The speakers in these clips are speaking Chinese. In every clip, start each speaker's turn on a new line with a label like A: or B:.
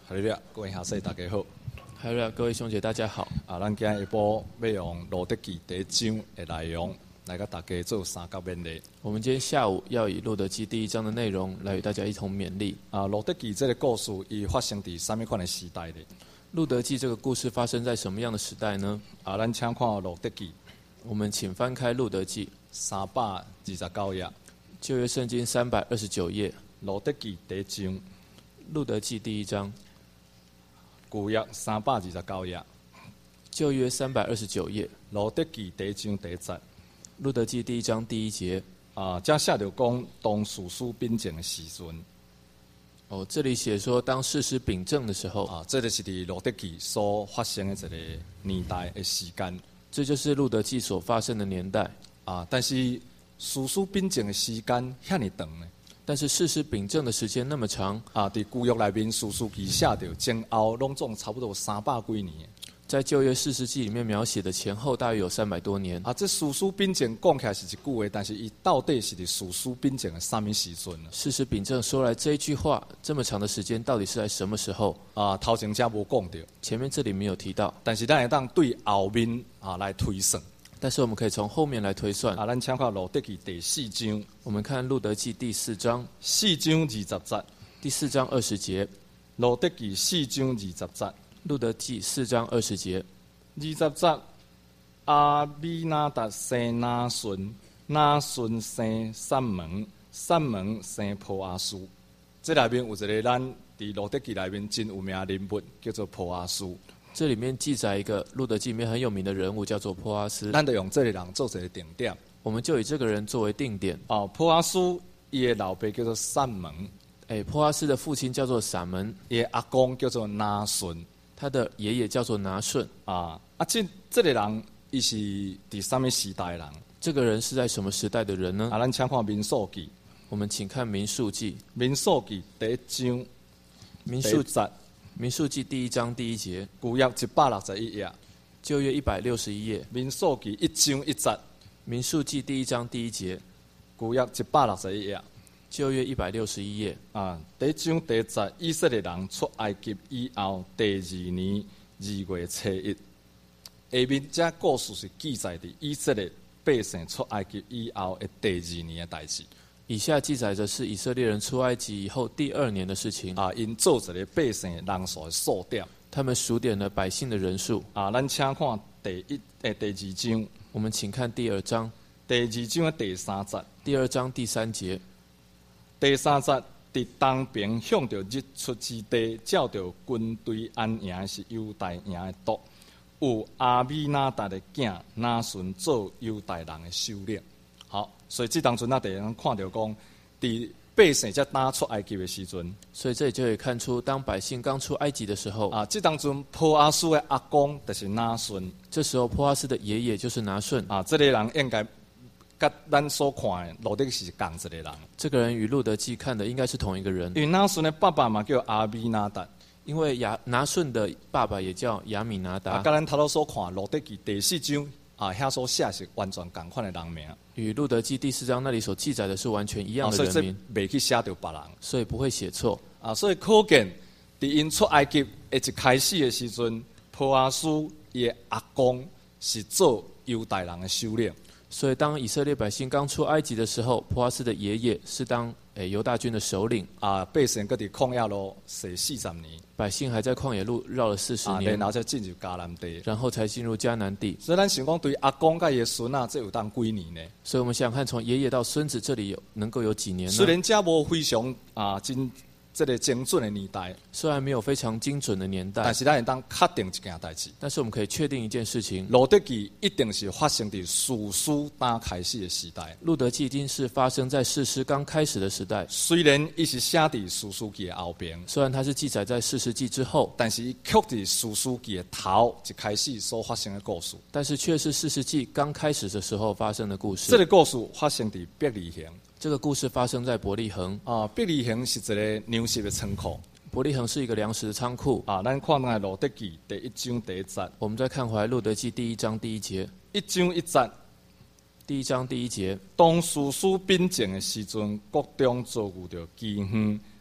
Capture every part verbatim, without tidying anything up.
A: 哈利路亚，各位下世大家好。
B: 哈利路亚，各位兄姐大家好。
A: 啊，咱今日下晡要用《路德记》第一章的内容来跟大家做三角勉励。
B: 我们今天下午要以《路德记》第一章的内容来与大家一同勉励。
A: 啊，《路德记》这个故事伊发生在什么款的时代呢？《
B: 路德记》这个故事发生在什么样的时代呢？
A: 啊，咱请看《路德记》，
B: 我们请翻开《路德记》
A: 三百二十九页，
B: 旧约圣经三百二十九页，《
A: 路德记》第一章，《
B: 路德记》第一章，
A: 旧约三百二十九页，
B: 旧约三百二十九页，《
A: 路德记》第一章第一节，《
B: 路德记》第一章第一节。
A: 啊，这写着讲当士师秉政的时阵。
B: 哦，这里写说当士师秉政的时候，
A: 啊，这就是伫《路德记》所发生的一个年代的时间。
B: 这就是《路德记》所发生的年代。
A: 啊，但是士师秉政的时间遐尼长呢？
B: 但是士师秉政的时间那么长
A: 啊，伫旧约内面士师记写着前后拢总差不多三百几年。
B: 在旧约士师记里面描写的前后大约有三百多年。
A: 啊，这士师秉政讲起来是一句话，但是伊到底是伫士师秉政的什么时阵呢？
B: 士师秉政说来这一句话，这么长的时间到底是在什么时候？
A: 啊，头前者无讲到，
B: 前面这里没有提到，
A: 但是咱会当对后面啊来推算。
B: 但是我们可以从后面来推算。
A: 啊，咱请看《路德记》第四章，
B: 我们看《路德记》第四章，
A: 四章二十节，
B: 第四章二十节，《
A: 路德记》四章二十节，《
B: 路德记》四章二十节，
A: 二十节，阿米纳达生拿顺，拿顺生散门，散门生波阿斯。这内面有一个咱伫《路德记》内面真有名的人物，叫做波阿斯。
B: 这里面记载一个《路德记》里面很有名的人物，叫做波阿斯。
A: 咱就用这个人做一个定点。
B: 我们就以这个人作为定点。
A: 哦，波阿斯伊的老爸叫做散门，
B: 哎，波阿斯的父亲叫做散门，
A: 伊的阿公叫做拿顺，
B: 他的爷爷叫做拿顺。
A: 啊啊，这这个人伊是伫什么时代的人？
B: 这个人是在什么时代的人呢？
A: 啊，咱请看《民数记》。
B: 我们请看《民数记》。《
A: 民数记》第一章，
B: 民数
A: 节。
B: 民数记第一章第一节，
A: 旧约一百六十一页，
B: 旧约一百六十一页，
A: 民数记一章一节，
B: 民数记第一章第一节，
A: 旧约一百六十一页，
B: 旧约一百六十一页。
A: 啊，第一章第一节，以色列人出埃及以后第二年二月初一，下面这故事是记载伫以色列百姓出埃及以后的第二年的代志。
B: 以下记载着是以色列人出埃及以后第二年的事情。
A: 啊，因做一个百姓人数的数点。
B: 他们数点了百姓的人数。
A: 啊，咱请看第一诶第二章。
B: 我们请看第二章。
A: 第二章的第三节。
B: 第二章第三节。
A: 第三节，伫东边向着日出之地，照着军队安营是犹大营的督，有阿米纳达的囝拿顺做犹大人的首领。好，所以这当中啊，第人看到讲，伫百姓才打出埃及的时阵，
B: 所以这里就可以看出，当百姓刚出埃及的时候，
A: 啊，这当中波阿斯的阿公就是拿顺，
B: 这时候波阿斯的爷爷就是拿顺，
A: 啊，这个人应该跟咱所看的路德是同一个人。
B: 这个人与路德记看的应该是同一个人，
A: 因为拿顺的爸爸嘛叫阿米纳达，
B: 因为亚拿顺的爸爸也叫亚米拿达。
A: 啊，跟咱头头所看路德记第四章。啊，遐所写是完全同款的人名，
B: 与路德记第四章那里所记载的是完全一样的人名，
A: 啊、所以这袂去写到别人，
B: 所以不会写错。
A: 啊，所以可见，伫因出埃及的一开始的时阵，波阿斯伊的阿公是做犹大人的首领。
B: 所以当以色列百姓刚出埃及的时候，波阿斯的爷爷是当诶犹大军的首领。
A: 啊，百姓搁伫旷野路洗四十年，
B: 百姓还在旷野路绕了四十年，
A: 啊，然后才进入迦南地，
B: 然后才进入迦南地。
A: 所以咱想讲，对阿公甲伊的孙啊，这有当几年呢？
B: 所以我们想想看，从爷爷到孙子这里有能够有几年呢？
A: 虽然这无非常啊真。这个精准的年代，
B: 虽然没有非常精准的年代，
A: 但是咱会当确定一件代志。
B: 但是我们可以确定一件事情：
A: 路德记一定是发生在士师刚开始的时代。
B: 路德记已经是发生在士师刚开始的时代。
A: 虽然伊是写在士师记的后边，
B: 虽然它是记载在士师记之后，
A: 但是伊却是士师记的头一开始所发生的故事。
B: 但是却是士师记刚开始的时候发生的故事。
A: 这个故事发生在伯利恒。
B: 这个故事发生在伯利恒
A: 啊，伯利恒是一个粮食的仓库。
B: 伯利恒是一个粮食的仓库
A: 啊。咱看下路德记第一章第一节。
B: 我们再看回来路德记第一章第一节。
A: 一章一节。
B: 第一章第一节。
A: 当士师秉政的时阵，国中遭遇着饥荒，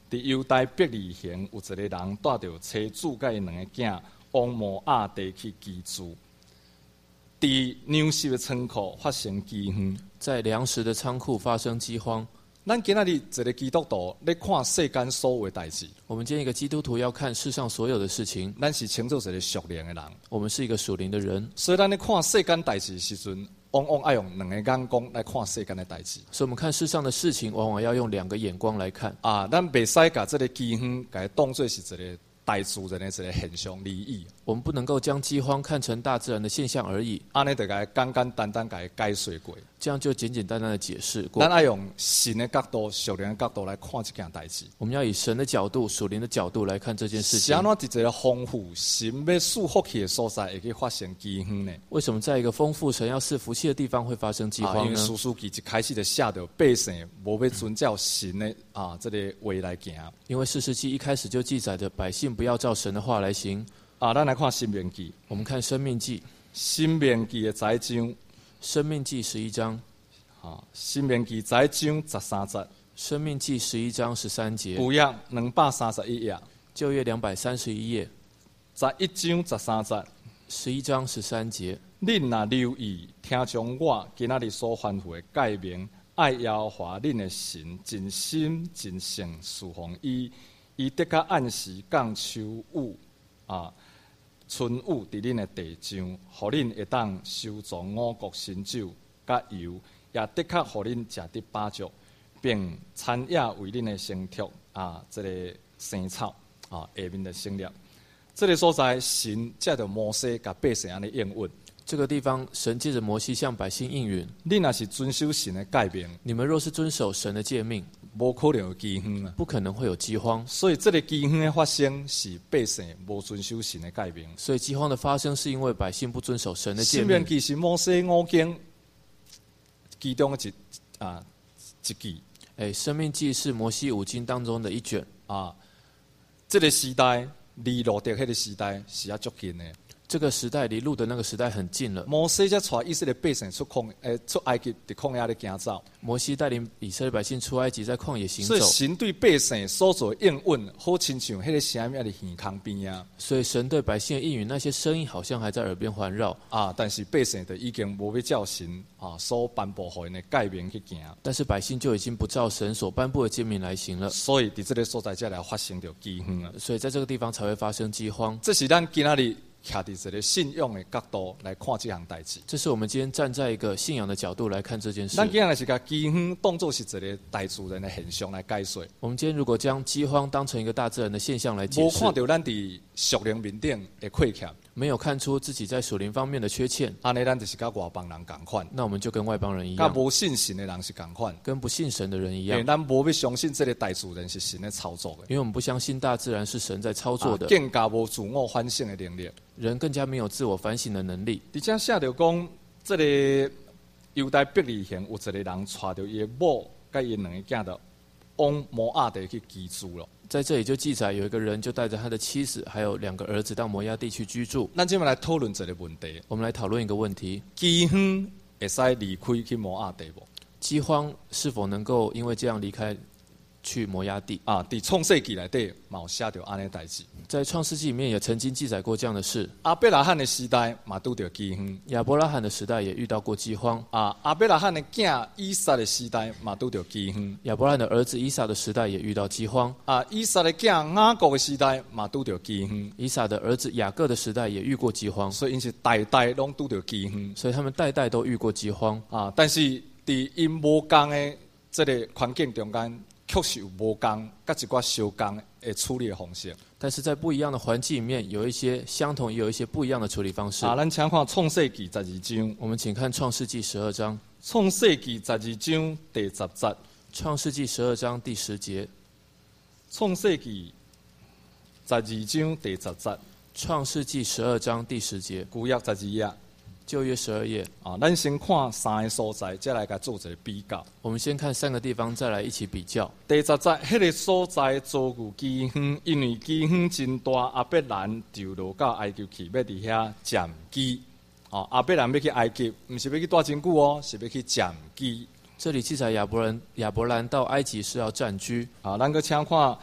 A: 伫犹大伯利恒有一个人带着妻子甲伊两个囝往摩亚地去居住。伫粮食的仓库发生饥荒，
B: 在粮食的仓库发生饥荒。
A: 咱今仔日一个基督徒咧看世间所有的代志，
B: 我们今天一个基督徒要看世上所有的事情，
A: 咱是称作一个属灵的人，
B: 我们是一个属灵的人，
A: 所以咱咧看世间代志的时阵，往往爱用两个眼光来看世间的代志。
B: 所以我们看世上的事情，往往要用两个眼光来看。
A: 啊，咱袂使把这个饥荒，甲它当作是一个大自然的一个现象而已。
B: 我们不能够将饥荒看成大自然的现象而已，
A: 安尼就甲简简单单甲解说过。
B: 这样就简简单单的解释过。
A: 咱爱用神的角度、属灵的角度来看这件代志。
B: 我们要以神的角度、属灵的角度来看这件事情。
A: 是安怎伫一个丰富神要赐福气的所在，会去发生饥荒呢？
B: 为什么在一个丰富神要赐福气的地方会发生饥
A: 啊，因为
B: 荒呢？
A: 士师记一开始就写着百姓无要遵照神的啊这个话来行。
B: 因为士师记一开始就记载着百姓不要照神的话来行。
A: 啊，咱来看申命记。
B: 我们看生命记，
A: 申命记的十一章。
B: 生命记十一章。
A: 啊，申命记十一章十三节。
B: 生命记十一章十三节。
A: 旧约两百三十一页。
B: 旧约两百三十一页。
A: 十一章十三节。
B: 十一章十三节。
A: 恁若留意听从我今仔日所吩咐的诫命，爱耶和华恁的神，真心真性侍奉伊，伊得较按时降秋雨啊。春雨伫恁的地上，互恁会当收足五谷新酒、甲油，也的确互恁食得饱足，并产业为恁的生畜啊，这个生草啊，下面的生料。这个所在，神借着摩西甲百姓安尼应允。
B: 这个地方，神借着摩西向百姓应允：
A: 你若是遵守神的诫命，
B: 你们若是遵守神的诫命，
A: 无可能有饥荒啊，
B: 不可能会有饥荒。
A: 所以，这个饥荒的发生是百姓无遵守神的诫命。
B: 所以，饥荒的发生是因为百姓不遵守神的诫
A: 申
B: 命。
A: 命记是摩西五经其中的一啊一记。
B: 哎，生命记是摩西五经当中的一卷
A: 啊。这个时代离路德迄个时代是要足近的。
B: 这个时代离路的那个时代很近了。
A: 摩西才带以色列百姓出旷，诶，出埃及伫旷野咧行走。
B: 摩西带领以色列百姓出埃及，在旷野行走。
A: 所以神对百姓所做的应允，好亲像迄个声音伫耳孔边啊。
B: 所以神对百姓的应允，那些声音好像还在耳边环绕
A: 啊。但是百姓就已经无要照神啊所颁布予因的诫命去行。
B: 但是百姓就已经不照神所颁布的诫命来行了。
A: 所以伫这个所在，才来发生着饥荒啊。
B: 所以在这个地方才会发生饥荒。
A: 这是咱今仔日徛伫一个信仰的角度来看这项代志。
B: 这是我们今天站在一个信仰的角度来看这件事。
A: 咱今仔日是甲饥荒当作是一个大自然的现象来解说。
B: 我们今天如果将饥荒当成一个大自然的现象来解释，
A: 无看到咱伫属灵面顶的缺欠，
B: 没有看出自己在属灵方面的缺欠，
A: 安尼咱就是甲外邦人共款。
B: 那我们就跟外邦人一
A: 甲
B: 样，
A: 无信神的人是共款，
B: 跟不信神的人一
A: 因为
B: 样。
A: 咱无要相信这个大自然是神的操作的，
B: 因为我们不相信大自然是神在操作的，
A: 啊、更加无自我反省的能力。
B: 人更加没有自我反省的能力。
A: 而且写着讲，这个犹大伯利恒有一个人带着伊的某甲伊两个囝的往摩亚地去居住了。
B: 在这里就记载有一个人就带着他的妻子还有两个儿子到摩亚地去居住。
A: 咱今麦来讨论这个问题。
B: 我们来讨论一个问题：
A: 饥荒会使离开去摩亚地无？
B: 饥荒是否能够因为这样离开去摩亚地？
A: 啊，伫创世纪内底嘛有写着安尼代志。
B: 在创世纪里面也曾经记载过这样的事。
A: 亚伯拉罕的时代嘛拄着饥荒。
B: 亚伯拉罕的时代也遇到过饥荒。
A: 啊，亚伯拉罕的囝以撒的时代嘛拄着饥荒。
B: 亚伯拉罕的儿子以撒的时代也遇到饥荒。
A: 啊，以撒的囝雅各的时代嘛拄着饥荒。
B: 以撒的儿子雅各的时代也遇过饥荒。
A: 所以因是代代拢拄着饥荒。
B: 所以他们代代都遇过饥荒。
A: 啊，但是伫因无共的这个环境中间，确实有无共，甲一寡相共的处理的方式。
B: 但是在不一样的环境里面，有一些相同，也有一些不一样的处理方式。
A: 啊，咱请看创世纪十二章。
B: 我们请看创世纪十二章。
A: 创世纪十二章第十节。
B: 创世纪十二章第十节。
A: 创世纪十二章第十节。
B: 创世纪十二章第十节。
A: 旧约十二页。
B: 旧约十二页。
A: 啊，咱先看三个所在，再来甲做一个比较。
B: 我们先看三个地方，再来一起比较。
A: 第十节，迄个所在遭遇饥荒，因为饥荒真大，亚伯兰就落到埃及去，要伫遐暂居。哦，亚伯兰要去埃及，毋是要去住真久哦，是要去暂居。
B: 这里记载亚伯兰亚伯兰到埃及是要暂居。
A: 啊，咱搁请看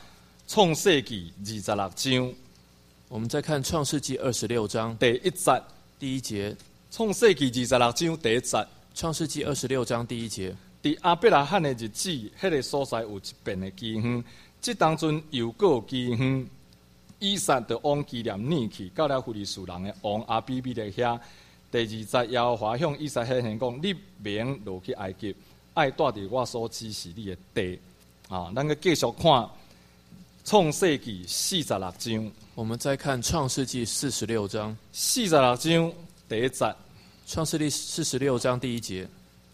A: 创世纪二十六章，
B: 我们再看创世纪二十六章
A: 第一节。
B: 第一节，
A: 创世纪二十六章第一节。
B: 创世纪二十六章第一节。
A: 伫亚伯拉罕的日子，迄个所在有一片的饥荒，即当阵又搁有饥荒，以撒就往基念撵去，到了非利士人的王阿比米勒遐。第二节，耶和华向以撒显现讲：你免落去埃及，爱带伫我所指示你的地。啊，咱个继续看创世纪四十六章。
B: 我们再看创世纪四十六章。
A: 四十六章第一节。
B: 创世纪四十六章第一节。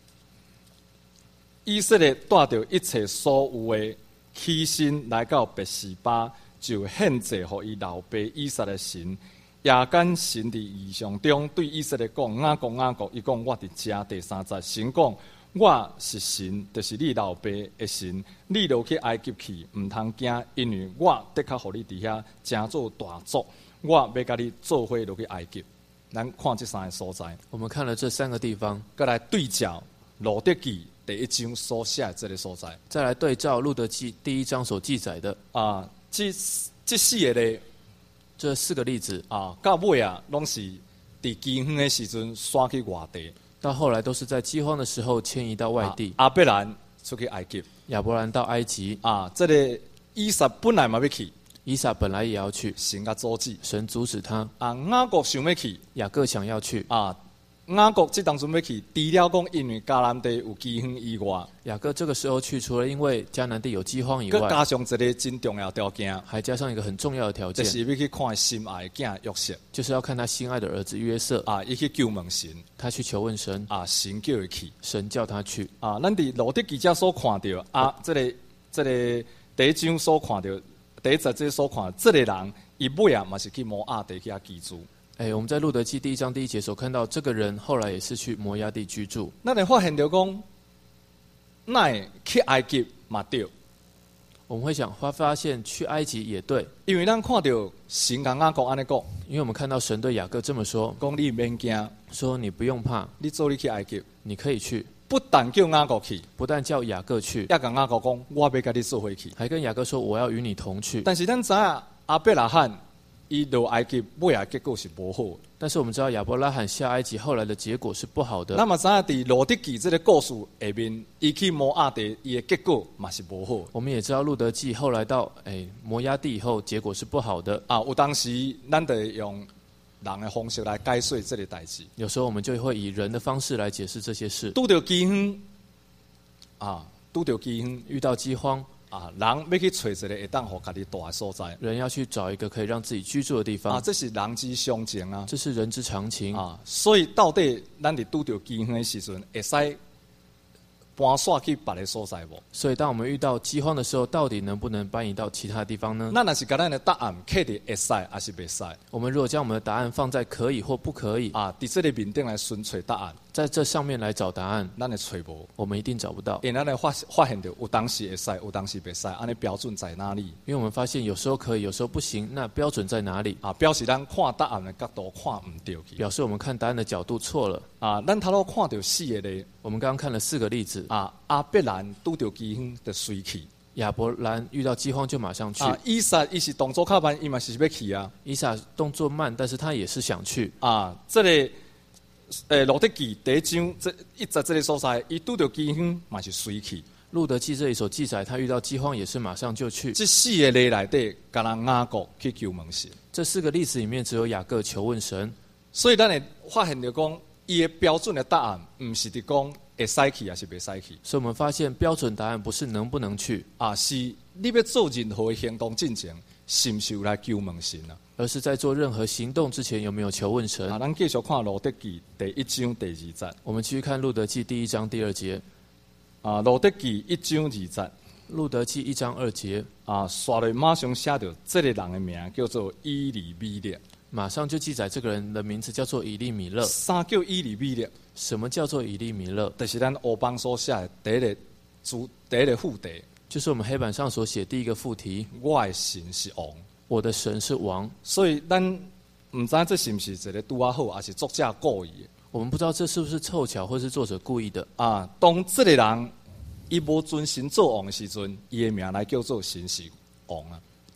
A: 以色列带着一切所有的起身来到别是巴，就献祭予伊老爸以撒的神。夜间神伫异象中对以色列讲：雅各雅各，伊讲我伫遮。第三节，神讲：我是神，就是你老爸的神。你落去埃及去，毋通惊，因为我的确互你伫遐成做大族。我要甲你做伙落去埃及。咱看这三个所在。
B: 我们看了这三个地方，
A: 再来对照路得记第一章所写的这个所在。
B: 再来对照路得记第一章所记载的
A: 啊，这这四个咧，
B: 这四个例子
A: 啊，到尾啊，拢是伫饥荒的时阵刷去外地，
B: 到后来都是在饥荒的时候迁移到外地。
A: 亚伯兰出去埃及，
B: 亚伯兰到埃及。
A: 啊，这个以撒本来嘛要去。
B: 以撒本来也要去，
A: 神甲阻止，
B: 神阻止他。
A: 啊，雅各想要去，
B: 雅各想要去。
A: 啊，雅各这当阵要去，除了讲因为迦南地有饥荒以外，
B: 雅各这个时候去，除了因为迦南地有饥荒以外，
A: 加上一个真重要条件，
B: 还加上一个很重要的条件，
A: 就是要去看心爱的囝约瑟，
B: 就是要看他心爱的儿子约瑟。
A: 啊，伊去求问神，
B: 他去求问神，
A: 啊，神叫伊去，
B: 神叫他去。
A: 啊，咱伫路得记者所看到，啊，这个这个第一章所看到。第一节这所看，这个人伊尾啊嘛是去摩押地去遐居住。
B: 哎，我们在路得记第一章第一节所看到，这个人后来也是去摩押地居住。
A: 咱会发现到讲，那去埃及嘛对。
B: 我们会想发发现去埃及也对，
A: 因为咱看到神甲雅各安尼讲，
B: 因为我们看到神对雅各这么说，
A: 讲你免惊，
B: 说你不用怕，
A: 你做你去埃及，
B: 你可以去。
A: 不但叫雅各去，
B: 不但叫雅各去，
A: 也跟雅各讲，我要甲你做伙去，
B: 还跟雅各说我要与你同去。
A: 但是咱知影亚伯拉罕伊落埃及尾啊结果是无好。
B: 但是我们知道亚伯拉罕下埃及后来的结果是不好的。
A: 那么知影伫路得记这个故事下面，伊去摩押地，伊的结果嘛是无好。
B: 我们也知道路得记后来到哎摩押地以后，结果是不好的。
A: 啊，有当时咱得用人的方式来解说这个代志。
B: 有时候我们就会以人的方式来解释这些事。
A: 拄到饥荒。啊，拄到饥荒，
B: 遇到饥荒
A: 啊，人要去找一个会当互家己住的所在，
B: 人要去找一个可以让自己居住的地方
A: 啊，这是人之常情啊，
B: 这是人之常情
A: 啊。所以到底咱伫拄到饥荒的时阵，会使搬徙去别个所在无？
B: 所以当我们遇到饥荒的时候，到底能不能搬移到其他地方呢？
A: 咱若是甲咱的答案刻伫会使，还是袂使？
B: 我们如果将我们的答案放在可以或不可以
A: 啊，伫这个面顶来寻找答案。
B: 在这上面来找答案，
A: 咱会找无，
B: 我们一定找不到。
A: 因咱会发发现到有当时会使，有当时袂使，安尼标准在哪里？
B: 因为我们发现有时候可以，有时候不行，那标准在哪里？
A: 啊，表示咱看答案的角度看唔对去。
B: 表示我们看答案的角度错了。
A: 啊，咱头路看到四个咧，
B: 我们刚刚看了四个例子。
A: 啊，亚伯兰拄到饥荒就随去。
B: 亚伯兰遇到饥荒就马上去。
A: 啊，以撒伊是动作较慢，伊嘛是要去啊。
B: 以撒动作慢，但是他也是想去。
A: 啊，这个。诶，路得记第一章这一直这个所在，伊拄到饥荒嘛是随去。
B: 路得记这里所记载，他遇到饥荒也是马上就去。
A: 这四个例内底，敢若雅各去求问神。
B: 这四个例子里面，只有雅各求问神。
A: 所以咱会发现到讲，伊的标准的答案，唔是伫讲会使去，还是袂使去。
B: 所以我们发现标准答案不是能不能去，
A: 啊，是你要做任何的行动进前，是毋是有来求问神啊？
B: 而是在做任何行动之前有没有求问神？
A: 啊，咱继续看路得记第一章第二节。
B: 我们继续看路得记第一章第二节。
A: 啊，路得记一章二节。
B: 路得记一章二节。
A: 啊，刷来马上写到这个人的名叫做以利米勒。
B: 马上就记载这个人的名字叫做以利米勒。
A: 啥叫以利米勒？
B: 什么叫做以利米勒？
A: 就是咱欧邦所写的第一个主第一个副题，
B: 就是我们黑板上所写第一个副题。
A: 我的神是王。
B: 我的神是王，
A: 所以咱唔知这是不是一个拄啊好，还是作者故意的？
B: 我们不知道这是不是凑巧，或是作者故意的
A: 啊。当这个人伊无尊神做王的时阵，伊的名来叫做神是王啊。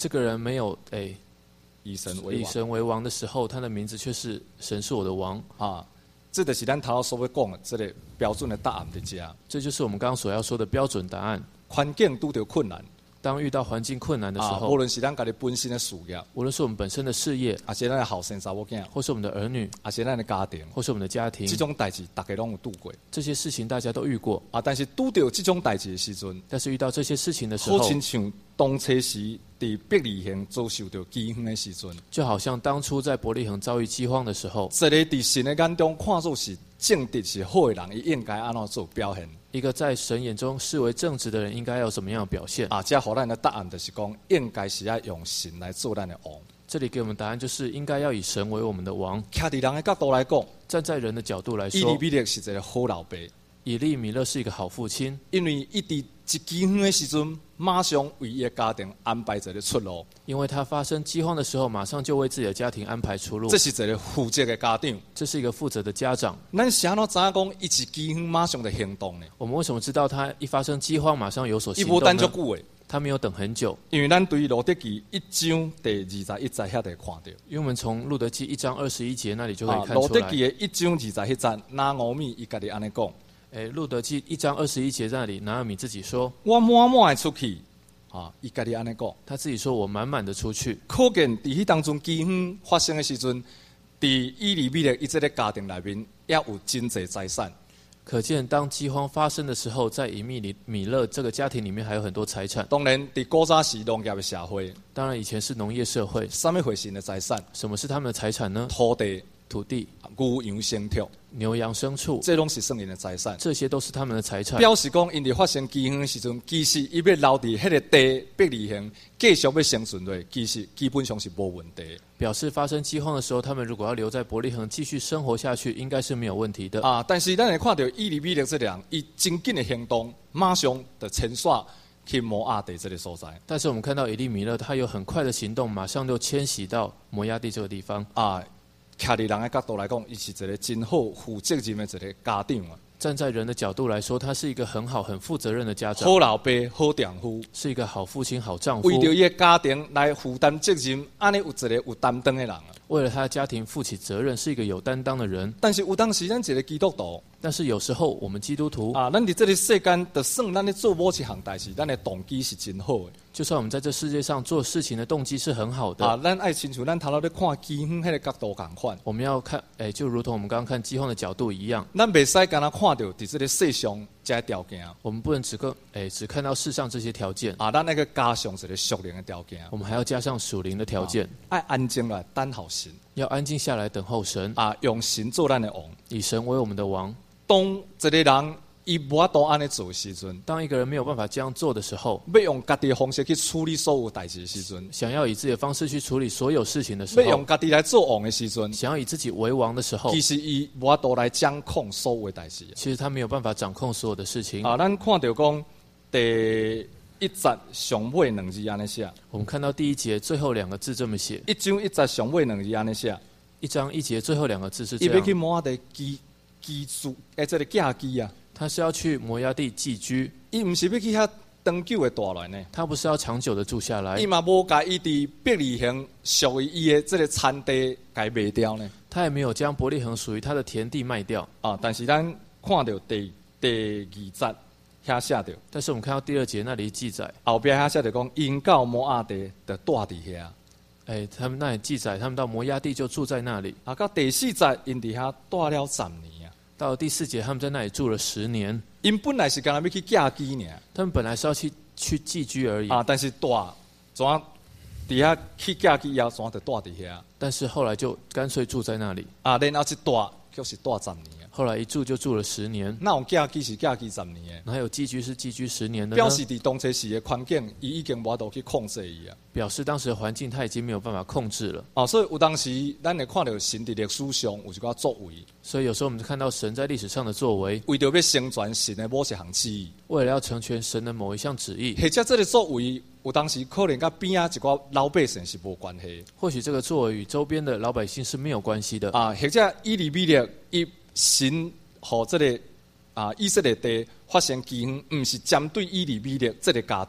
B: 这个人没有诶
A: 以神为
B: 以
A: 王
B: 神为王的时候，他的名字却是神是我的王。
A: 啊。这就是咱头所要讲的这个标准的答案在这。
B: 这就是我们刚刚所要说的标准答案。
A: 环境拄到困难，
B: 当遇到环境困难的时候，
A: 啊，无论是咱家己本身的事业，
B: 无论是我们本身的事业，
A: 还是咱的后生查某囝，
B: 或是我们的儿女，
A: 还是咱的家庭，
B: 或是我们的家庭，
A: 这种代志大家拢有拄过。
B: 这些事情大家都遇过
A: 啊，但是拄到这种代志的时阵，
B: 但是遇到这些事情的时
A: 好
B: 候，
A: 亲像当初时伫伯利恒遭受到饥荒的时阵，
B: 就好像当初在伯利恒遭遇饥荒的时候，
A: 一个伫神的眼中看作是正直是好的人，伊应该安怎做表现？
B: 一个在神眼中视为正直的人应该要有什么样的表现？
A: 啊，这互咱的答案就是讲，应该是要用神来做咱的王。
B: 这里给我们答案就是应该要以神为我们的王。
A: 徛伫人的角度来讲，
B: 站在人的角度来
A: 以利
B: 说，
A: 比勒是一个好老爸，
B: 以利米勒是一个好父亲，
A: 因为伊伫一饥荒的时阵，马上为伊的家庭安排一个出路。
B: 因为他发生饥荒的时候，马上就为自己的家庭安排出路。
A: 这是一个负责的家长，
B: 这是一个负责的家长。
A: 咱是安怎知影讲伊一饥荒马上就行动呢？
B: 我们为什么知道他一发生饥荒马上有所
A: 伊无
B: 行动呢？
A: 等足久的，
B: 他没有等很久，
A: 因为咱对路德记一章第二十一节遐地看到。
B: 因为我们从路德记一章二十一节那里就可以
A: 啊，
B: 看出来。
A: 路德记的一章二十一节，拿俄米伊家己安尼讲：
B: 诶，路德记一章二十一节那里，拿尔米自己说，
A: 我满满的出去。啊，伊家己安尼讲，
B: 他自己说我满满的出去。
A: 可见伫迄当中饥荒发生的时阵，伫以利比勒伊这个家庭内面也有真侪财产。
B: 可见，当饥荒发生的时候，在以米里米勒这个家庭里面还有很多财产。
A: 当然，伫古早时农业的社会，
B: 当然，以前是农业社会，
A: 什么会神的财产？
B: 什么是他们的财产呢？
A: 土地、
B: 土地、
A: 牛羊牲畜，
B: 牛羊牲畜，
A: 这拢是算因的财产。
B: 这些都是他们的财产。
A: 表示讲，因伫发生饥荒的时阵，其实伊要留伫迄个地伯利恒，继续要生存落，其实基本上是无问题。
B: 表示发生饥荒的时候，他们如果要留在伯利恒继续生活下去，应该是没有问题的。
A: 啊，但是咱会看到以利比勒这个人，伊真紧的行动，马上就迁徙去摩押地这个所在。
B: 但是我们看到以利米勒，他有很快的行动，马上就迁徙到摩押地这个地方。
A: 啊，徛伫人的角度来讲，伊是一个真好负责任的一个家长啊。
B: 站在人的角度来说，他是一个很好、很负责任的家长，
A: 好老爸、好丈夫，
B: 是一个好父亲、好丈夫。
A: 为着伊的家庭来负担责任，安尼有一个有担当的人啊。
B: 为了他的家庭负起责任，是一个有担当的人。
A: 但是有当时咱一个基督徒，
B: 但是有时候我们基督徒
A: 啊，咱伫这个世间，就算咱咧做某一项代志，咱的动机是真好的。
B: 就算我们在这世界上做事情的动机是很好的
A: 啊，咱爱亲像咱头头咧看饥荒迄个角度共款。
B: 我们要看，哎，就如同我们刚刚看饥荒的角度一样，
A: 咱袂使干那看到伫这个世上这条件。
B: 我们不能只个，哎，只看到世上这些条件
A: 啊，咱那个加上一个属灵的条件。
B: 我们还要加上属灵的条件，
A: 爱安静来等候神，
B: 要安静下来等候神
A: 啊，用神做咱的王，
B: 以神为我们的王。
A: 当一个人伊无法度安尼做的时阵，
B: 当一个人没有办法这样做的时候，
A: 要用家己的方式去处理所有代志的时阵，
B: 想要以自己的方式去处理所有事情的时
A: 要
B: 候，
A: 用家己来做王的时阵，
B: 想要以自己为王的时候，
A: 其实伊无法度来掌控所有的代志。
B: 其实他没有办法掌控所有的事情。
A: 啊，咱看到讲第一节上尾两字安尼写，
B: 我们看到第一节最后两个字这么写，
A: 一章一节上尾两字安尼写，
B: 一章一节最后两个字是这
A: 伊要去
B: 样。
A: 摩押地寄寄住，诶，这个寄居啊，
B: 他是要去摩押地寄居，
A: 伊毋是要去遐长久的大来呢。
B: 他不是要长久的住下来
A: 伊，嘛无甲伊伫伯利恒属于伊的这个产地改卖掉呢。
B: 他也没有将伯利恒属于他的田地卖掉。
A: 啊，但是咱看到第第二节遐写着，
B: 但是我们看到第二节那里记载，
A: 后壁遐写着讲，因到摩押地就住伫遐。
B: 哎，他们那里记载，他们到摩押地就住在那里。
A: 啊，到第四节因伫遐住了十年啊。
B: 到了第四节，他们在那里住了十年。
A: 因本来是干那要去寄居尔，
B: 他们本来是要去去寄居而已，
A: 啊，但是住怎伫遐去寄居以后，怎就住伫遐。
B: 但是后来就干脆住在那里。
A: 啊，然后一住就是住十年啊。
B: 后来一住就住了十年。
A: 那种寄居是寄居十年的，
B: 还有寄居是寄居十年的呢，
A: 表示伫当初时的环境，伊已经无法度去控制伊啊。
B: 表示当时的环境他已经没有办法控制了。
A: 啊，所以有当时咱会看到神伫历史上有一寡作为，
B: 所以有时候我们看到神在历史上的作为，
A: 为着要成全神的某一项旨意，
B: 为了要成全神的某一项旨意，
A: 或者这个作为有当时可能甲边啊一寡老百姓是无关系
B: 或许这个作为与周边的老百姓是没有关系的。
A: 啊，或者以利米勒伊神和这个啊以色列地发生饥荒，毋是针对以利米勒这个家庭。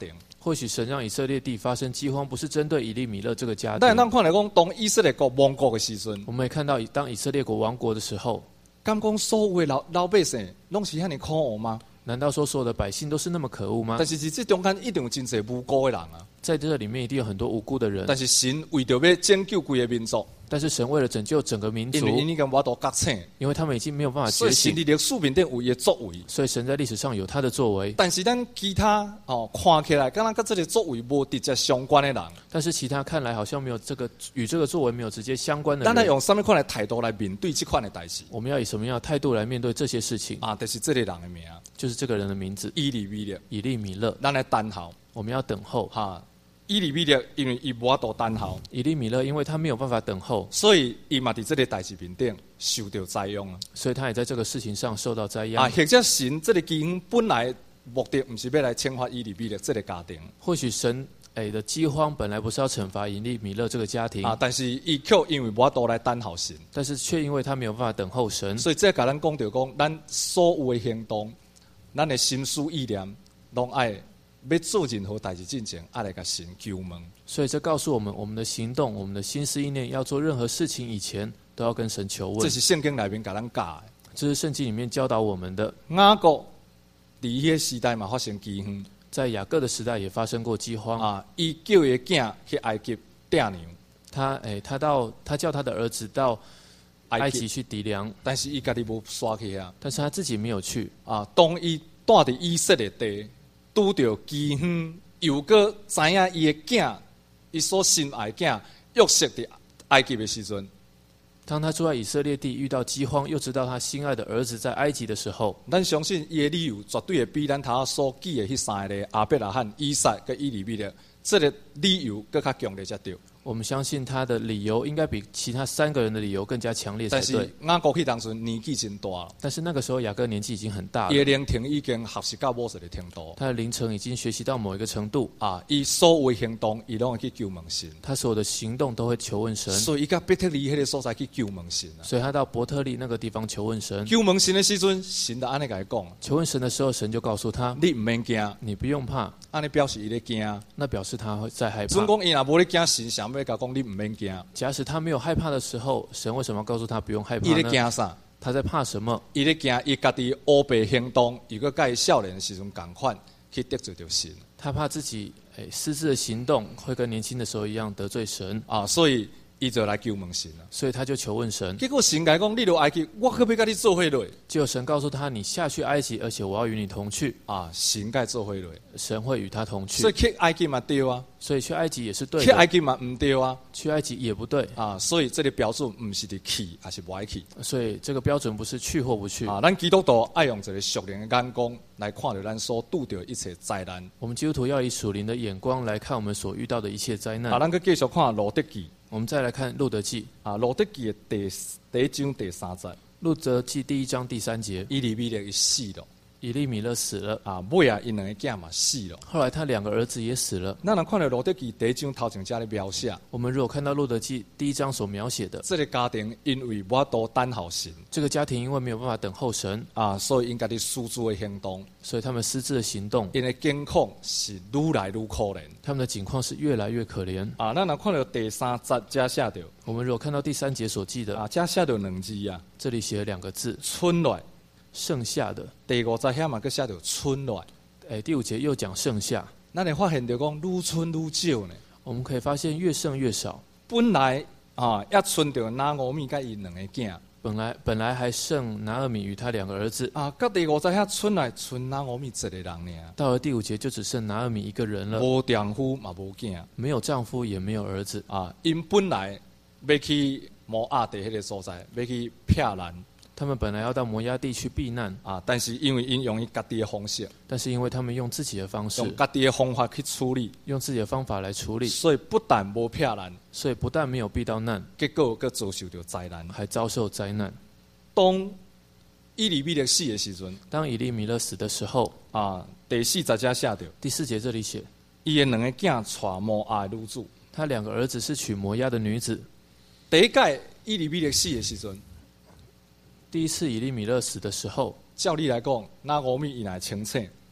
B: 或许神让以色列地发生饥荒，不是针对以利米勒这个家
A: 但是咱
B: 庭。
A: 看来讲，当以色列国亡国的时阵，
B: 我们也看到，当以色列国亡国的时候，
A: 敢讲所有的老老百姓拢是遐尼可恶吗？
B: 难道说所有的百姓都是那么可恶吗？
A: 但是是这中间一定有真侪无辜的人啊。
B: 在这里面一定有很多无辜的人。
A: 但是神为着要拯救规个民族，
B: 但是神为了拯救整个民族，
A: 因为因已经无多觉醒，
B: 因为他们已经没有办法
A: 所以神
B: 觉醒，
A: 伫历史面顶有伊的作为。
B: 所以神在历史上有他的作为。
A: 但是咱其他哦看起来，敢若跟这个作为无直接相关的人，
B: 但是其他看来好像没有这个与这个作为没有直接相关的
A: 咱来
B: 人，
A: 用什么款的态度来面对这款的代志
B: 我们要以什么样的态度来面对这些事情？
A: 啊？就是这个人的名，
B: 就是这个人的名字
A: 以利米勒，
B: 以利米勒。
A: 咱来等候
B: 我们要等候。
A: 哈。以利米勒因为伊无法度等候，
B: 以利米勒因为他没有办法等候，
A: 所以伊嘛伫这个代志面顶受到灾殃啊。
B: 所以他也在这个事情上受到灾殃。
A: 啊，或者神这个基因本来目的不是要来惩罚以利米勒这个家庭
B: 或许神诶的饥荒本来不是要惩罚以利米勒这个家庭
A: 啊，但是伊却因为无法度来等候神，
B: 但是却因为他没有办法等候神，
A: 所以这甲咱讲着讲，咱所有的行动，咱的心思意念，拢爱要做任何代志之前，爱来甲神求问。
B: 所以这告诉我们，我们的行动、我们的心思意念，要做任何事情以前，都要跟神求问。
A: 这是圣经内面甲咱教的。
B: 这是圣经里面教导我们的。
A: 雅各伫迄个时代嘛发生饥荒，
B: 在雅各的时代也发生过饥荒
A: 啊，伊叫伊的囝去埃及订粮，
B: 他诶，他到他叫他的儿子到埃
A: 埃及，
B: 及去籴粮，
A: 但是伊家己无刷去遐。
B: 但是他自己没有去。
A: 啊，当伊住伫以色列地，拄着饥荒，又搁知影伊的囝，伊所心爱的囝约瑟伫埃及的时阵，
B: 当他住在以色列地，遇到饥荒，又知道他心爱的儿子在埃及的时候，
A: 咱相信伊的理由绝对会比咱头所记的迄三个阿伯拉罕、以撒跟以利米勒，这个理由更较强烈才对。
B: 我们相信他的理由应该比其他三个人的理由更加强烈才
A: 但
B: 对。
A: 是雅各迄当时年纪真大了，
B: 但是那个时候雅各年纪已经很大
A: 伊的
B: 了，
A: 灵庭已经学习到某一个程度
B: 他的灵程已经学习到某一个程度，
A: 啊，伊所有的行动，伊拢会去求问神，
B: 他所有的行动都会求问神，
A: 所以伊甲伯特利迄个所在去求问神啊。
B: 所以他到伯特利那个地方求问神。
A: 求问神的时阵，神就安尼甲伊讲：
B: 求问神的时候，神就告诉他
A: 你毋免惊，
B: 你不用怕，
A: 安尼表示伊咧惊。
B: 那表示他会在害怕
A: 准。讲伊若无咧惊，神想要甲讲你毋免惊，
B: 假使他没有害怕的时候，神为什么要告诉他不用害怕
A: 伊咧
B: 呢？
A: 惊啥？
B: 他在怕什么？
A: 伊咧惊伊家己乌白行动，如果甲伊少年的时阵共款去得罪着神
B: 他怕自己诶私自的行动会跟年轻的时候一样得罪神，
A: 啊，所以伊就来求问神啊。
B: 所以他就求问神。
A: 结果神甲伊讲：你落埃及，我可要甲你做伙落
B: 结果神告诉他：“你下去埃及，而且我要与你同去。
A: 啊，神甲伊做伙落。”
B: 神会与他同去
A: 所以，去埃及嘛对啊，
B: 所以去埃及也是对
A: 去埃
B: 的，
A: 及嘛毋对啊
B: 去埃及也不对
A: 啊，所以这个标准毋是伫去，还是不爱去
B: 所以这个标准不是去或不去。
A: 啊。咱基督徒爱用一个属灵的眼光来看着咱所拄着一切灾难
B: 我们基督徒要以属灵的眼光来看我们所遇到的一切灾
A: 啊。
B: 难。
A: 咱搁继续看路德记
B: 我们再来看路德记，
A: 啊，路德记的第第一章第三节，
B: 路德记第一章第三节，
A: 以利米勒伊死了
B: 以利米勒死了，
A: 啊，尾啊因两个囝嘛死了。
B: 后来他两个儿子也死了。
A: 咱若看到路德记第一章头前遮咧描写，
B: 我们如果看到路德记第一章所描写的，
A: 这个家庭因为无法度等候神
B: 这个家庭因为没有办法等候神，
A: 啊，所以因家己私自的行动，
B: 所以他们私自的行动，
A: 因的境况是愈来愈可怜
B: 他们的境况是越来越可怜。
A: 啊。咱若看到第三节遮写着
B: 我们如果看到第三节所记的，
A: 啊，遮写着两字啊，
B: 这里写了两个字
A: 春来。
B: 剩下的。
A: 第五节遐嘛，佮写着春来。
B: 诶，第五节又讲剩下，
A: 咱会发现着讲愈春愈少呢。
B: 我们可以发现越剩越少。
A: 本来啊，也剩着拿俄米甲伊两个囝
B: 本来本来还剩拿俄米与他两个儿子，
A: 啊，到第五节遐春来，剩拿俄米一个人尔，
B: 到了第五节就只剩拿俄米一个人了，
A: 无丈夫嘛无囝
B: 没有丈夫也没有儿子。
A: 啊。因本来要去摩押地迄个所在，要去撇难
B: 他们本来要到摩押地去避难，
A: 啊，但是因为因用伊家己的方式，
B: 但是因为他们用自己的方式，
A: 用家己的方法去处理，
B: 用自己的方法来处理，
A: 所以不但无撇难，
B: 所以不但没有避到难，
A: 结果佮遭受着灾难。
B: 还遭受灾难。
A: 当以利米勒死的时阵
B: 当以利米勒死的时候，
A: 啊，第四节遮写着，
B: 第四节这里写，
A: 伊的两个囝娶摩押的女子。
B: 他两个儿子是娶摩押的女子。
A: 第一届以利米勒死的时阵，
B: 第一次以利米勒死的时候，
A: 照理来讲，拿俄米伊来清醒，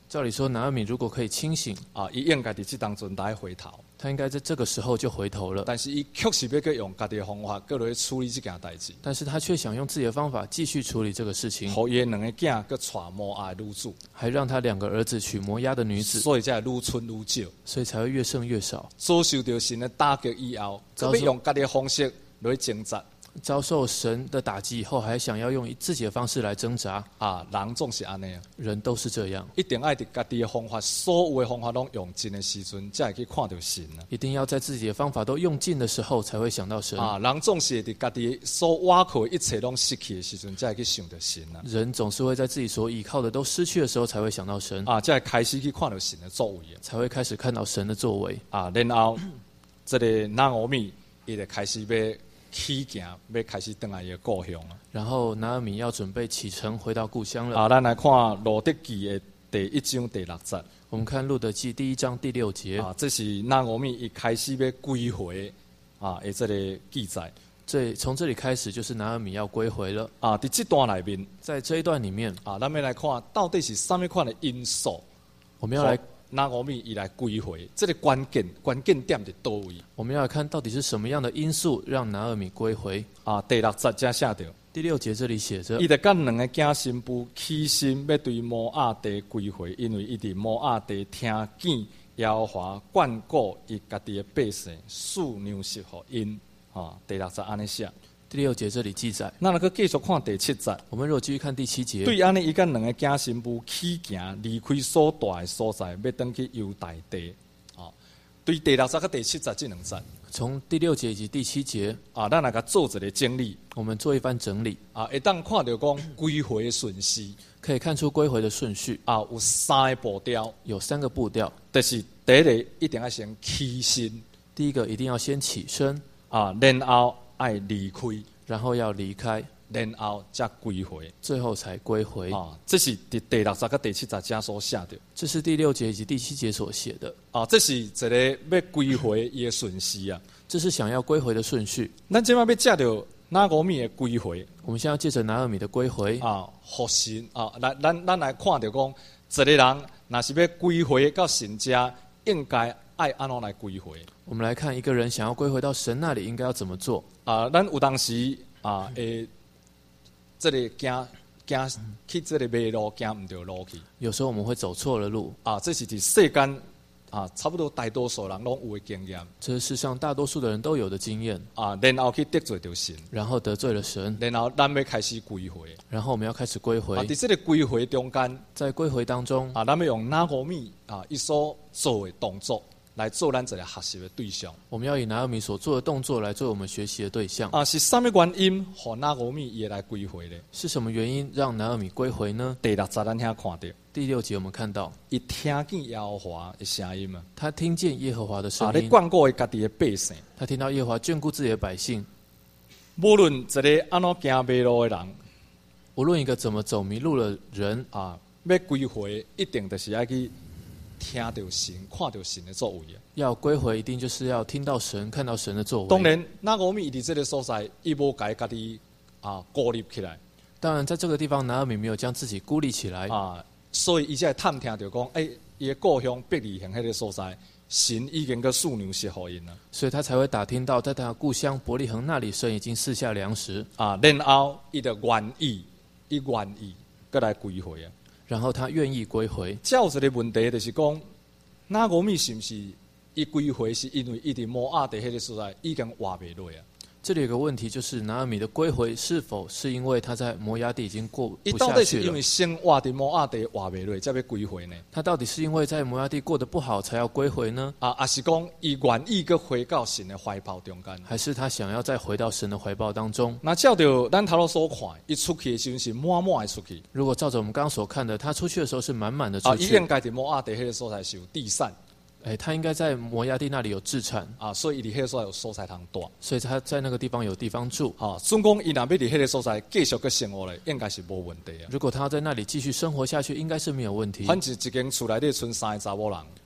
B: 照理说，拿俄米如果可以清醒，
A: 啊，伊应该伫即当阵来回头，
B: 他应该在这个时候就回头了。
A: 但是伊确实要去用家己的方法，搁落去处理这件代志。
B: 但是他却想用自己的方法继续处理这个事情，
A: 互伊两个囝搁娶摩押的女子，
B: 还让他两个儿子娶摩押的女子，
A: 所以才会愈剩愈少，
B: 所以才会越剩越少。
A: 遭受到神的打击以后，搁要用家己的方式来挣扎。
B: 遭受神的打击以后，还想要用自己的方式来挣扎。
A: 啊，人总是安尼啊，
B: 人都是这样，
A: 一定爱伫家己的方法，所有的方法拢用尽的时阵，才会去看到神啊。
B: 一定要在自己的方法都用尽的时候，才会想到神。
A: 啊，人总是会伫家己所倚靠的一切拢失去的时阵，才会去想到神啊。
B: 人总是会在自己所依靠的都失去的时候，才会想到神。
A: 啊，才会开始去看到神的作为啊，
B: 才会开始看到神的作为。
A: 啊，然后这个拿俄米伊就开始要起行，要开始回来伊的故乡啊。
B: 然后拿俄米要准备启程回到故乡了。
A: 啊，咱来看《路得记》的第一章第六节。
B: 我们看《路得记》第一章第六节。
A: 啊，这是拿俄米一开始要归回啊的这个记载。
B: 这从这里开始就是拿俄米要归回了。
A: 啊，在这段里面，
B: 在这一段里面，
A: 啊，咱们来看到底是什么款的因素，
B: 我们要来
A: 拿俄米伊来归回，这个关键关键点在倒位？
B: 我们要来看到底是什么样的因素让拿俄米归回。
A: 啊，第六节才写到。
B: 第六节这里写着，
A: 伊就甲两个囝新妇起心要对摩押地归回，因为伊伫摩押地听见耶和华眷顾伊家己的百姓，赐粮食互因。啊，第六节安尼写。
B: 第六节这里记载。
A: 那个继续看第七节。
B: 我们如果继续看第七节，
A: 对安尼，伊甲两个囝新妇起行，离开所住的所在，要登去犹大地。啊，对第六节甲第七节这两节。
B: 从第六节以及第七节
A: 啊，咱来甲做一个整理。
B: 我们做一番整理
A: 啊，会当看到讲归回的顺序，
B: 可以看出归回的顺序
A: 啊，有三个步调，
B: 有三个步调。
A: 就是第一个一定要先起身，
B: 第一个一定要先起身，
A: 啊，然后爱离开，
B: 然后要离开，
A: 然后再归回，
B: 最后才归回。
A: 啊，这是第第六节跟第七节家所写的。
B: 这是第六节以及第七节所写的。
A: 啊，这是一个要归回伊的顺序啊。
B: 这是想要归回的顺序。
A: 咱今摆要借着拿俄米的归回，
B: 我们现在借着拿俄米的归回
A: 啊，互神啊，来咱咱来看到讲，一个人若是要归回到神家，应该爱安怎来归回？
B: 我们来看一个人想要归回到神那里，应该要怎么做？
A: 啊，咱有当时啊，诶，这个行行去这个马路行唔对路去。
B: 有时候我们会走错了路。
A: 啊，这是伫世间啊，差不多大多数人拢有的经验。
B: 这是世上大多数的人都有的经验。
A: 啊，然后去得罪着神，
B: 然后得罪了神，
A: 然后咱要开始归回。
B: 然后我们要开始归回。
A: 啊，伫这个归回中间，
B: 在归回当中，
A: 啊，咱要用拿俄米啊，伊所做的动作来做咱一个学习的对象。
B: 我们要以拿俄米所做的动作来做我们学习的对象。
A: 啊，是什么原因让拿俄米也来归回呢？
B: 是什么原因让拿俄米归回呢？
A: 第六节咱遐看到。
B: 第六节我们看到，
A: 伊听见耶和华的声音啊，
B: 他听见耶和华的声音，
A: 啊，咧眷顾伊家己的百姓，
B: 他听到耶和华眷顾自己的百姓。
A: 无论一个安怎行迷路的人，
B: 无论一个怎么走迷路的人
A: 啊，要归回，一定就是要去听到神、看到神的作为啊。
B: 要归回，一定就是要听到神、看到神的作为。
A: 当然，拿俄米伫这个所在，伊无家家己啊孤立起来。
B: 当然，在这个地方，拿俄米没有将自己孤立起来
A: 啊。所以，伊才会探听到讲，诶、欸，伊的故乡伯利恒迄个所在，神已经个赐粮食互因了。
B: 所以他才会打听到，在他的故乡伯利恒那里，神已经赐下粮食
A: 啊。然后，伊就愿意，伊愿意，搁来归回啊。
B: 然后他愿意归回。
A: 照一个问题就是讲，拿俄米是毋是伊归回，是因为伊伫摩押地迄个所在已经活袂落啊？
B: 这里有个问题，就是拿俄米的归回是否是因为他在摩押地已经过不下去了？
A: 伊到底是因为生活伫摩押地活袂落，才要归回呢？
B: 他到底是因为在摩押地过得不好才要归回呢？
A: 啊，还是讲伊愿意搁回到神的怀抱中间？
B: 还是他想要再回到神的怀抱当中？
A: 那照着咱头路所看，伊出去的时候是满满的出去。
B: 如果照着我们刚刚所看的，他出去的时候是满满的出去。
A: 啊，伊应该伫摩押地迄个所在是有地产。
B: 哎，他应该在摩押地那里有自产
A: 啊，所以伊伫迄个所在有所在通住，
B: 所以他在那个地方有地方住。
A: 啊，总讲伊若要伫迄个所在继续个生活咧，应该是无问题啊。
B: 如果他在那里继续生活下去，应该是没有问题。
A: 反正一间厝内底剩三个查某人，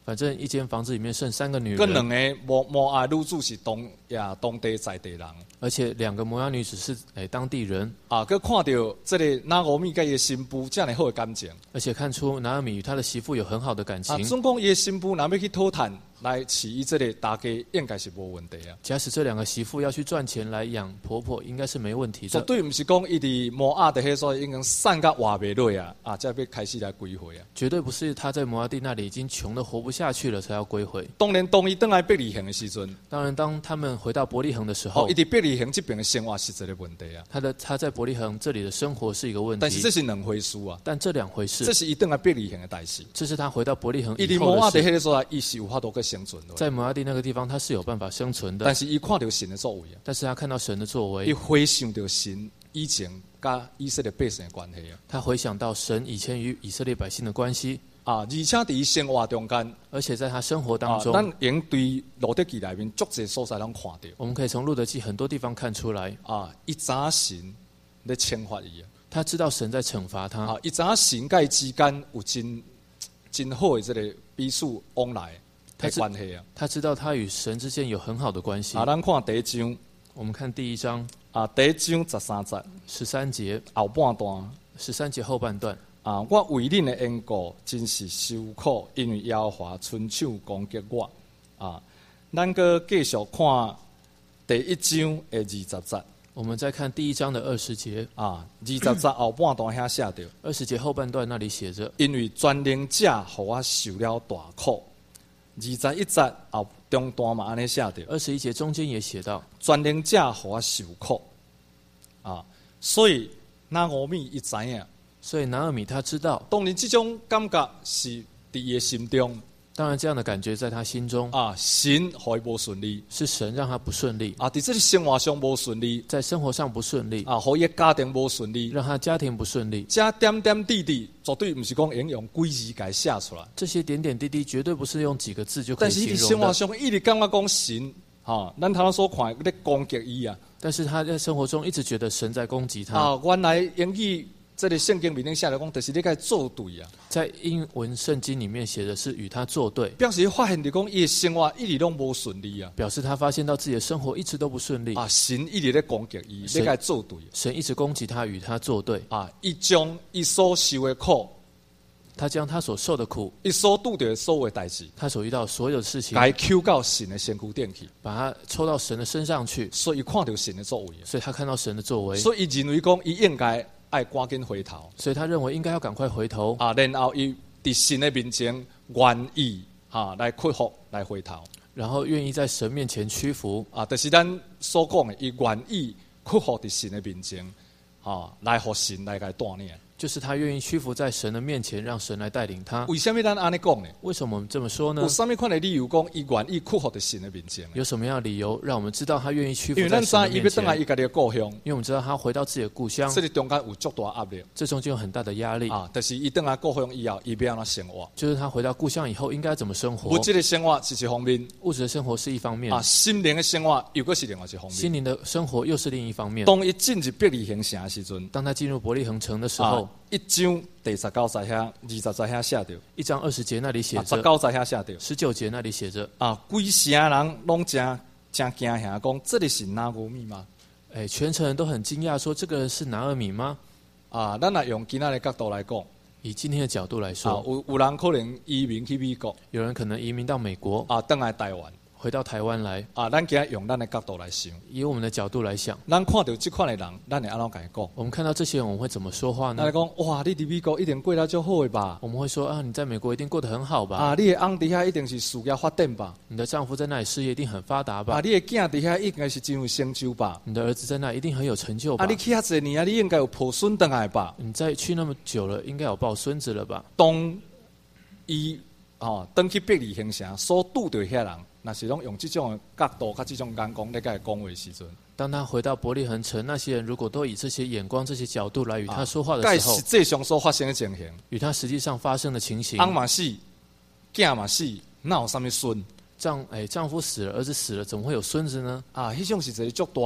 B: 反正一间房子里面剩三个女
A: 跟两
B: 人，
A: 个摩摩押女子是当也当地在地人。
B: 而且两个摩押女子是诶当地人，
A: 啊，佮看到这个拿俄米甲伊的新妇这样的好的感情。
B: 而且看出拿俄米与他的媳妇有很好的感
A: 啊，
B: 情。
A: 总讲伊的新妇若要去讨趁来饲伊这个大家，应该是无问题啊。
B: 假使这两个媳妇要去赚钱来养婆婆，应该是没问题的。
A: 绝对不是讲伊伫摩押的迄所已经散甲活袂落啊，啊，才要开始来归回啊。
B: 绝对不是他在摩押地那里已经穷得活不下去了才要归回。
A: 当然，当伊倒来伯利恒的时阵，
B: 当然，当他们回到伯利恒的时候，
A: 哦，伊伫伯利恒这边的生活是一个问题啊。
B: 他的他在伯利恒这里的生活是一个问题。
A: 但是这是两回事啊。
B: 但这两回事，
A: 这是伊倒来伯利恒的代志。
B: 这是他回到伯利恒
A: 伊伫
B: 以后
A: 摩押的
B: 的事。
A: 迄个所在，伊是有法度去生存的。
B: 在摩押地那个地方，他是有办法生存的。
A: 但是伊看到神的作为啊，
B: 但是他看到神的作
A: 伊
B: 为，
A: 回想到神以前甲以色列百姓的关系啊。
B: 他回想到神以前与以色列百姓的关系，
A: 啊，而且伫伊生活中间，
B: 而且在他生活当中，
A: 啊、咱用对路德记内面足侪所在拢看到。
B: 我们可以从路德记很多地方看出来，
A: 啊，伊知影神咧惩罚伊啊。
B: 他知道神在惩罚他，
A: 啊，伊知影神甲伊之间有真真好的这个彼此往来的关系啊。
B: 他知道他与神之间有很好的关系。
A: 啊，咱看第一章，
B: 我们看第一章
A: 啊，第一章十三节
B: 十三节
A: 后半段。
B: 十三节后半段。
A: 啊，我为恁的缘故，真是受苦，因为耶和华伸手攻击我。啊，咱搁继续看第一章的二十节。
B: 我们再看第一章的二十节。
A: 啊，二十节后半段遐写着，
B: 二十节后半段那里写着，
A: 因为全能者互我受了大苦。二十一节后中段嘛安尼写着，
B: 二十一节中间也写到，
A: 全能者互我受苦。啊，所以拿俄米伊知影。
B: 所以拿俄米他知道，
A: 当然这种感觉是伫伊的心中。
B: 当然这样的感觉在他心中
A: 啊，神互伊无顺利，
B: 是神让他不顺利
A: 啊，伫这个生活上无顺利，
B: 在生活上不顺利
A: 啊，互伊家庭无顺利，
B: 让他家庭不顺利，
A: 这点点滴滴绝对不是讲用用几字给写出来。
B: 这些点点滴滴绝对不是用几个字就可以
A: 但是伊伫
B: 形容的。
A: 生活上一直感觉讲神，哈，咱头所看咧攻击伊啊。
B: 但是他在生活中一直觉得神在攻击他。
A: 啊，原来英语这个圣经里面写来讲，就是你该做对啊。
B: 在英文圣经里面写的是与他作对，
A: 表示发现着讲伊的生活一直拢无顺利啊。
B: 表示他发现到自己的生活一直都不顺利。
A: 啊，神一直咧攻击伊，你该做对。
B: 神一直攻击他，与他作对。
A: 啊，伊将伊所受的苦，
B: 他将他所受的苦，
A: 伊所拄着的所有的代志，
B: 他所遇到所有的事情，
A: 该抽到神的身躯顶去，
B: 把他抽到神的身上去，
A: 所以看到神的作为，
B: 所以他看到神的作为，
A: 所以伊认为讲伊应该爱赶紧回头，
B: 所以他认为应该要赶快回头
A: 啊，然后伊伫神的面前愿意哈来屈服来回头，
B: 然后愿意在神面前屈服
A: 啊，就是咱所讲的，伊愿意屈服伫神的面前，啊，来互神来甲带领。
B: 就是他愿意屈服在神的面前，让神来带领他。
A: 为什么咱安尼讲呢？
B: 为什么我们这么说呢？
A: 有什么款的理由讲伊愿意屈服在神的面前？
B: 有什么样的理由让我们知道他愿意屈服
A: 因为咱
B: 在神的
A: 知伊
B: 面前？
A: 要倒来伊家己的故乡，
B: 因为我们知道他回到自己的故乡，
A: 这里中间有足大压力
B: 这中间有很大的压力
A: 啊。但是伊倒来故乡以后，伊要安怎生活？
B: 就是他回到故乡以后应该怎么生活
A: 物。质的生活是一方面，
B: 物质的生活是一方面
A: 啊，心灵的生活又搁是另外一方面。
B: 心灵的生活又是另一方面。
A: 当伊进入伯利恒城的时阵，
B: 当他进入伯利恒城的时候，
A: 啊、一章第十九节遐、二十节遐写着，
B: 一章二十节那里写
A: 啊，十
B: 着，
A: 九节遐写着，
B: 十九节那里写着，
A: 啊，规城人拢真真惊吓，讲这里是拿俄米吗？
B: 哎，全城人都很惊讶，说这个人是拿俄米吗？
A: 啊，咱来用今仔的角度来讲，
B: 以今天的角度来
A: 啊，
B: 说，
A: 有有人可能移民去美国，
B: 有人可能移民到美国，
A: 啊，倒来台湾，
B: 回到台湾来，
A: 啊，咱今仔用咱的角度来想，
B: 以我们的角度来想，
A: 咱看到这款的人，咱会安怎甲伊讲？
B: 我们看到这些人，我们会怎么说话呢
A: 咱来？讲，哇，你伫美国一定过得足好的吧？
B: 我们会说啊，你在美国一定过得很好吧？
A: 啊，你的翁伫遐一定是事业发展吧？
B: 你的丈夫在那里事业一定很发达吧？
A: 啊，你的囝伫遐应该是真有成就吧？
B: 你的儿子在那一定很有成就吧？
A: 啊，你去遐济年啊，你应该有抱孙回来吧？
B: 你再去那么久了，应该有抱孙子了吧？
A: 当伊哦，登去伯利恒城所拄着遐人，若是拢用这种的角度、甲这种眼光咧甲伊讲话的时阵，
B: 当他回到伯利恒城，那些人如果都以这些眼光、这些角度来与他说话的
A: 甲伊
B: 时候
A: 实，际上所发生的情形，
B: 与他实际上发生的情形，
A: 翁嘛死，囝嘛死，哪有啥物孙？
B: 丈哎丈夫死了，儿子死了，怎么会有孙子呢？
A: 啊，迄种是一个足大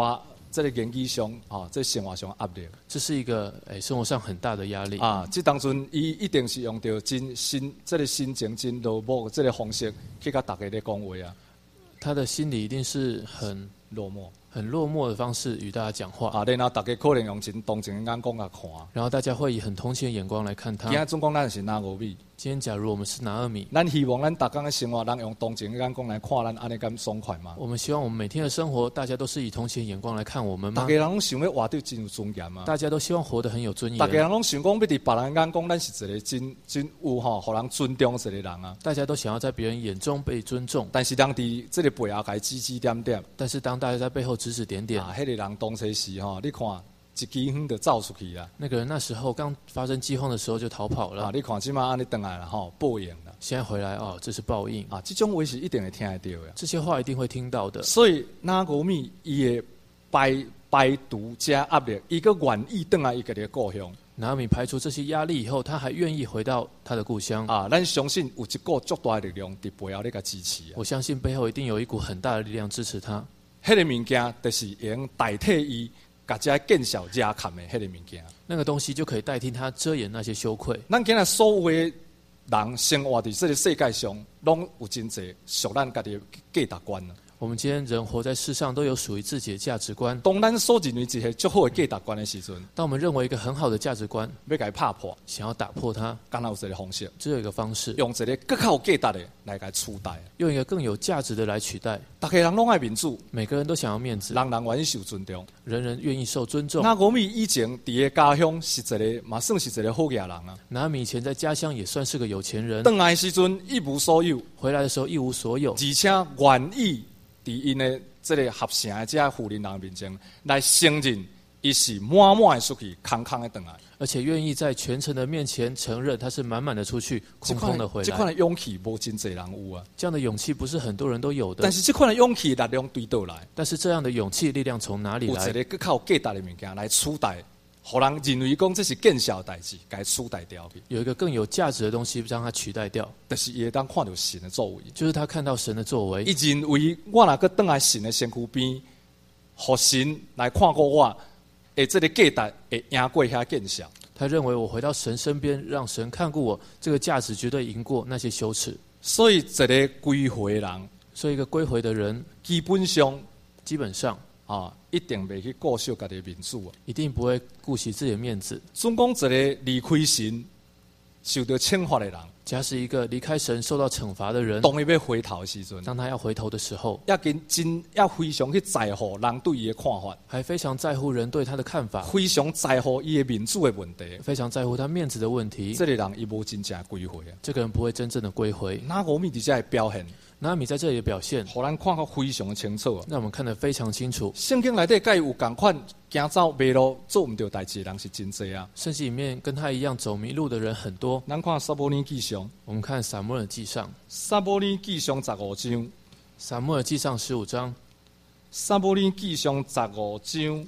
A: 这个言语上啊，这生活上压力。
B: 这是一个诶生活上很大的压力
A: 啊，这当中伊一定是用到真心，这个心情真落寞，这个方式去甲大家咧讲话啊。
B: 他的心里一定是很
A: 落寞。
B: 很落寞的方式与大家讲话
A: 啊，然后大家可能用真同情的眼光来看，
B: 然后大家会以很同情的眼光来看他。
A: 今天总讲咱是拿俄米，
B: 今天假如我们是拿俄米，
A: 咱希望咱大家的生活，人用同情的眼光来看咱，安尼敢爽快吗？
B: 我们希望我们每天的生活，大家都是以同情的眼光来看我们吗？
A: 大家人拢想要活得真有尊严吗？
B: 大家都希望活得很有尊严。
A: 大家人拢想讲要伫别人眼光，咱是一个真真有吼，互人尊重一个人啊。
B: 大家都想要在别人眼中被尊重，
A: 但是当伫这个背后该指指点点，
B: 但是当大家在背后指指点点。
A: 啊，迄个人当初时吼，你看一支烟就走出去啦。
B: 那个人那时候刚发生饥荒的时候就逃跑了。
A: 啊，你看即马安尼回来了吼，报应啦。
B: 现在回来哦，这是报应
A: 啊！这种话是一定会听得到的。
B: 这些话一定会听到的。
A: 所以拿俄米伊会排排毒加压力，伊个愿意回来伊个的故乡。
B: 拿俄米排除这些压力以后，他还愿意回到他的故乡。
A: 啊，咱相信有一股足大的力量伫背后咧甲支持。
B: 我相信背后一定有一股很大的力量支持他。
A: 迄个物件就是用代替伊，甲遮见笑遮坎的迄个物件。
B: 那个东西就可以代替他遮掩那些羞愧。
A: 咱今日所有的人生活伫这个世界上，拢有真侪属咱家己的价值观。
B: 我们今天人活在世上，都有属于自己的价值观。
A: 当咱所认为一个足好的价值观的时阵，
B: 当我们认为一个很好的价值观，
A: 要甲伊拍破，
B: 想要打破它，
A: 敢若有一个方式，
B: 只有一个方式，
A: 用一个更较有价值的来甲伊取代，
B: 用一个更有价值的来取代。
A: 大家人拢爱民主，
B: 每个人都想要面子，
A: 人人愿意受尊重，
B: 人人愿意受尊重。
A: 拿俄米以前伫个家乡是一个，嘛算是一个好野人啊。
B: 拿俄米以前在家乡也算是个有钱人，
A: 回来时阵一无所有，
B: 回来的时候一无所有，
A: 而且愿意伫因的这个合成的这富人人面前来承认，伊是满满的出去，空空的回来，
B: 而且愿意在全城的面前承认他是满满的出去，空空的回来。
A: 这款的勇气无真侪人有啊。
B: 这样的勇气不是很多人都有的。
A: 但是这款的勇气力量对倒来，
B: 但是这样的勇气力量从哪里来？
A: 有一个更较有价值的物件来取代，互人认为讲这是见效代志，该取代掉去。
B: 有一个更有价值的东西让他取代掉，
A: 但是伊会当看到神的作为，
B: 就是他看到神的作为。
A: 伊认为我若个倒来神的身躯边，互神来看过我，诶，这个价值会赢过遐见效。
B: 他认为我回到神身边，让神看顾我，这个价值绝对赢过那些羞耻。
A: 所以一个归回的人，
B: 所以一个归回的人，
A: 基本上
B: 基本上
A: 啊，一定袂去顾惜家己的面子啊，
B: 一定不会顾惜自己的面子。
A: 总讲一个离开神、受到惩罚的人，
B: 假使一个离开神受到惩罚的人，
A: 当伊要回头的时阵，
B: 当他要回头的时候，
A: 要跟真要非常去在乎人对伊的看法，
B: 还非常在乎人对他的看法，
A: 非常在乎伊的面子的问题，
B: 非常在乎他面子的问题。
A: 这个人伊无真正归回啊，
B: 这个人不会真正的归回。
A: 拿俄米伫遮的表现，
B: 拿俄米在这里的表现，
A: 互咱看得非常的清楚啊。
B: 让我们看得非常清楚。
A: 圣经内底甲伊有共款行走迷路做毋对代志的人是真济啊。
B: 圣经里面跟他一样走迷路的人很多。
A: 咱看撒母耳记上，
B: 我们看撒母耳记上，
A: 撒母耳记上十五章，
B: 撒母耳记上十五章，
A: 撒母耳记上十五章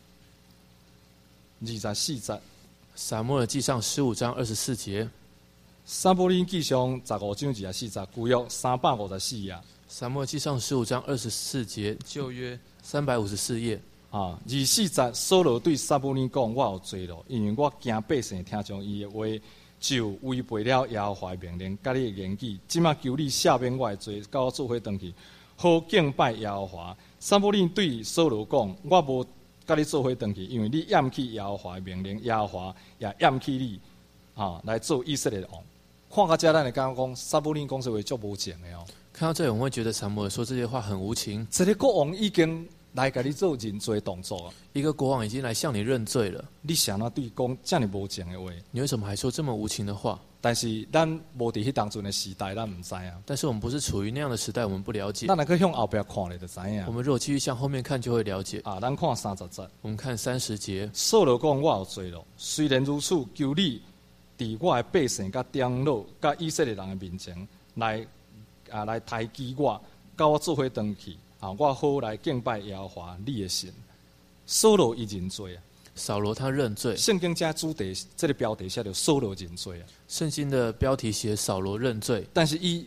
A: 二十四节，
B: 撒母耳记上十五章二十四节，
A: 撒母耳记上十五章二十四节，旧约三百五十四页。
B: 撒母耳记上十五章二十四节，旧约三百五十四页。
A: 啊，二十四节，扫罗对撒母耳讲：我有罪了，因为我惊百姓听从伊的话，就违背了耶和华的命令，甲你的言语。即马求你赦免我的罪，甲我做伙回去，好敬拜耶和华。撒母耳对扫罗讲：我无甲你做伙回去，因为你厌弃耶和华的命令，耶和华也厌弃你，啊，来做以色列的王。看到这，咱会感觉讲撒母耳讲这话足无情的哦。
B: 看到这里，我们会觉得撒母耳说这些话很无情。
A: 这个国王已经来甲你做认罪动作啊！
B: 一个国王已经来向你认罪了，
A: 你想那对讲这么无情的话，
B: 你为什么还说这么无情的话？
A: 但是咱无伫迄当阵的时代，咱唔知啊。
B: 但是我们不是处于那样的时代，我们不了解。
A: 咱若去向后边看咧，就知影。
B: 我们如果继续向后面看，就会了解。
A: 啊，咱看三十节。
B: 我们看三十节。
A: 扫罗讲：我有罪了，虽然如此，求你伫我的百姓、甲长老、甲以色列人的面前来啊，来抬举我，甲我做伙回去。啊，我好来敬拜耶和华你的神。扫罗伊认罪啊。
B: 扫罗他认罪。
A: 圣经加主题，这个标题写着扫罗认罪啊。
B: 圣经的标题写扫罗认罪，
A: 但是伊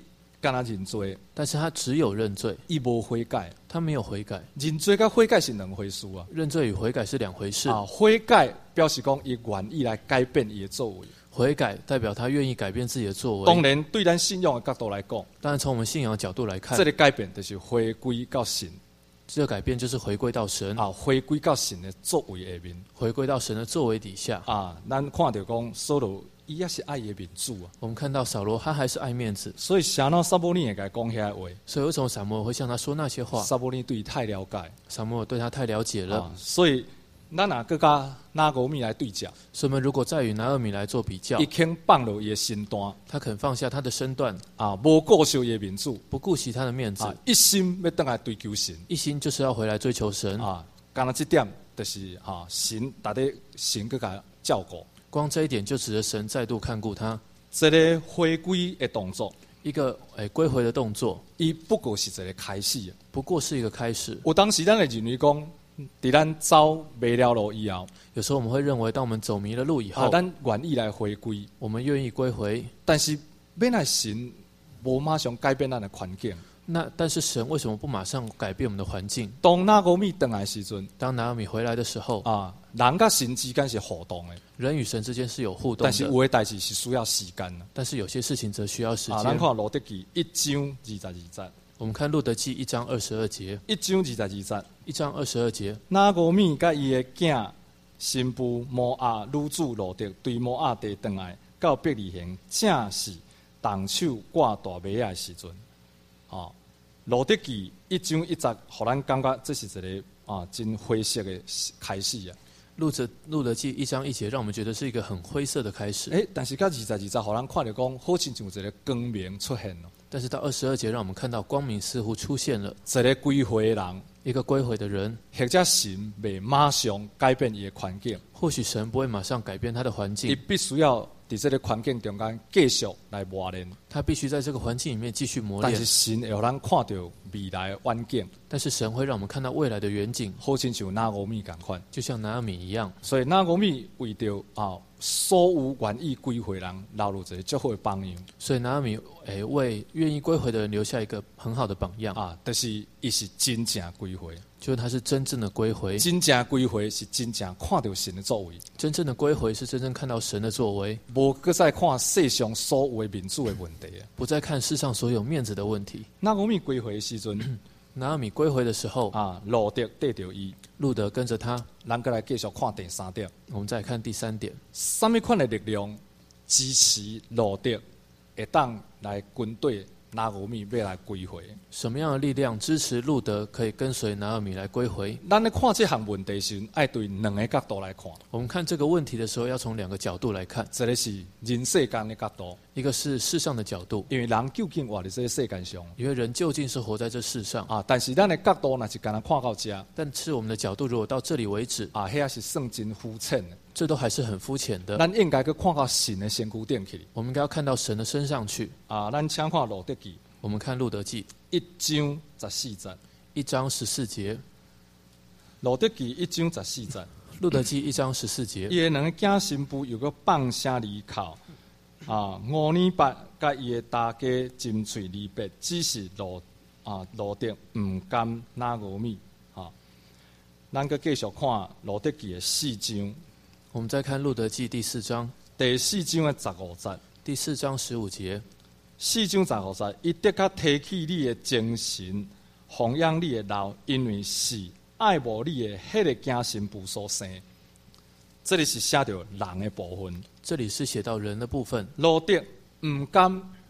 A: 干那认罪，
B: 但是他只有认罪，
A: 伊无悔改。
B: 他没有悔改。
A: 认罪跟悔改是两回事啊。
B: 认罪与悔改是两回事。
A: 啊，悔改表示讲伊愿意来改变伊的作为。
B: 悔改代表他愿意改变自己的作为。
A: 当然，对咱信仰的角度来讲，
B: 当然从我们信仰的角度来看，
A: 这个改变就是回归到神。
B: 这个改变就是回归到神
A: 啊，回归到神的作为下面，
B: 回归到神的作为底下
A: 啊。咱看到讲扫罗，伊也是爱伊的民主啊。
B: 我们看到扫罗，他还是爱面子，
A: 所以啥那撒母耳会甲讲遐话？
B: 所以为什么撒母耳会向他说那些话？
A: 撒母耳对伊太了解，
B: 撒母耳对他太了解了，
A: 啊、所以咱若搁甲拿俄米来对照，
B: 所以我们如果再与拿俄米来做比较，
A: 伊肯放落伊的身段，
B: 他肯放下他的身段，
A: 啊，无顾惜伊的民主，
B: 不顾惜他的面子，
A: 啊，一心要倒来追求神，
B: 一心就是要回来追求神
A: 啊。干那这点就是啊，神大家神搁甲照顾。
B: 光这一点就指着神再度看顾他。
A: 这个回归的动作，
B: 一个诶归回的动作，
A: 伊不过是一个开始，
B: 不过是一个开始。
A: 有当时咱会认为讲，伫咱走迷了路以后，
B: 有时候我们会认为，当我们走迷了路以后，
A: 啊，咱愿意来回归，
B: 我们愿意归回，
A: 但是本来神无马上改变咱的环境。
B: 那但是神为什么不马上改变我们的环境？
A: 当拿俄米回来的时阵，
B: 当拿俄米回来的时候，
A: 啊，人甲神之间是互动的，
B: 人与神之间是有互动的，
A: 但是有的代志是需要时间的。
B: 但是有些事情则需要时间。
A: 啊，咱看路得记一章二十二节。
B: 我们看路得记一章二十二节，
A: 一章二十二节，
B: 一章二十二节。
A: 拿俄米甲伊的囝新妇摩押女主路得对摩押地转来，到伯利恒，正是动手挂大麦的时阵。啊，路得记一章一节，互咱感觉这是一个啊真灰色的开始啊。
B: 路得路得记一章一节，让我们觉得是一个很灰色的开始。
A: 诶，但是到二十二节，互咱看到讲，好亲像一个光明出现了。
B: 但是到二十二节，让我们看到光明似乎出现了。
A: 一个归回的人，
B: 一个归回的人，
A: 或者神未马上改变伊的环境。
B: 或许神不会马上改变他的环境，
A: 伊必须要在这个环境中间继续来磨练。
B: 他必须在这个环境里面继续磨练。
A: 但是神会让咱看到未来的远景。
B: 但是神会让我们看到未来的远景，
A: 好亲像拿俄米同款，
B: 就像拿俄米一样。
A: 所以拿俄米为着啊，所有愿意归回人留入一个最好的榜样。
B: 所以拿俄米诶为愿意归回的人留下一个很好的榜样
A: 啊，就是伊是真正归回，
B: 就是他是真正的归回。
A: 真正归回是真正看到神的作为，
B: 真正的归回是真正看到神的作为，
A: 无搁再看世上所有的民主的问题啊，
B: 不再看世上所有面子的问题。
A: 拿俄米归回的时阵，
B: 拿俄米归回的时候
A: 啊，路得跟着伊，
B: 路得跟着他。
A: 咱再来继续看第三点，
B: 我们再来看第三点，
A: 什么款的力量支持路得会当来军队拿俄米要来归回？
B: 什么样的力量支持路得可以跟随拿俄米来归回？
A: 咱咧看这项问题时，爱对两个角度来看。
B: 我们看这个问题的时候，要从两个角度来看。
A: 一个是人世间的角度，
B: 一个是世上的角度，
A: 因为人究竟活在这个世界上，
B: 因为人究竟是活在这世上
A: 啊。但是咱的角度若是干那看到这，
B: 但是我们的角度如果到这里为止，
A: 啊，遐是算真肤浅的。
B: 这都还是很肤浅的。
A: 咱应该去看到神的身躯顶去。
B: 我们应该要看到神的身上去。
A: 啊，咱请看路得记。
B: 我们看路得记
A: 一章十四节。
B: 一章十四节。
A: 路得记一章十四节。
B: 路得记一章十四节。
A: 伊的两个囝新妇又搁放声离口。啊，五年八甲伊的大家金喙离别，只是路啊路得唔甘拿俄米。啊，咱搁继续看路得记的四章。
B: 我们再看路得记第四章。
A: 第四章的十五节。
B: 第四章十五节。
A: 四章十五节，伊得较提起你的精神，弘扬你的老，因为是爱慕你的迄个囝新妇所生。这里是写到人的部分。
B: 这里是写到人的部分。
A: 路得唔甘，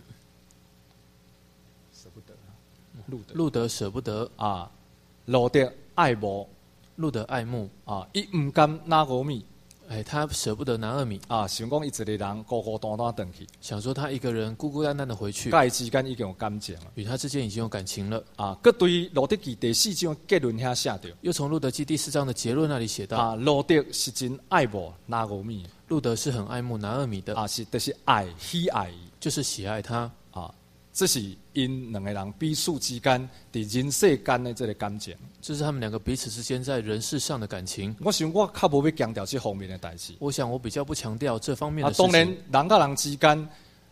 A: 舍不得。路得
B: 路得舍不得
A: 啊，路得爱慕，
B: 路得爱慕
A: 啊，伊唔甘拿俄米。
B: 哎，他舍不得拿俄米
A: 啊，想讲伊一个人孤孤单单回去，
B: 想说他一个人孤孤单单的回去，
A: 甲伊之间已经有感情了，
B: 与他之间已经有感情了
A: 啊。搁对路得记第四章结论遐写着，
B: 又从路得记第四章的结论那里写到
A: 啊，路得是真爱慕拿俄米，
B: 路得是很爱慕拿俄米的
A: 啊，是就是爱喜爱，
B: 就是喜爱他
A: 啊。这是因两个人彼此之间伫人世间的这个感情，
B: 这是他们两个彼此之间在人世上的感情。
A: 我想我较无要强调这方面的代志。
B: 我想我比较不强调这方面的事
A: 情。啊，当然，
B: 情
A: 人甲人之间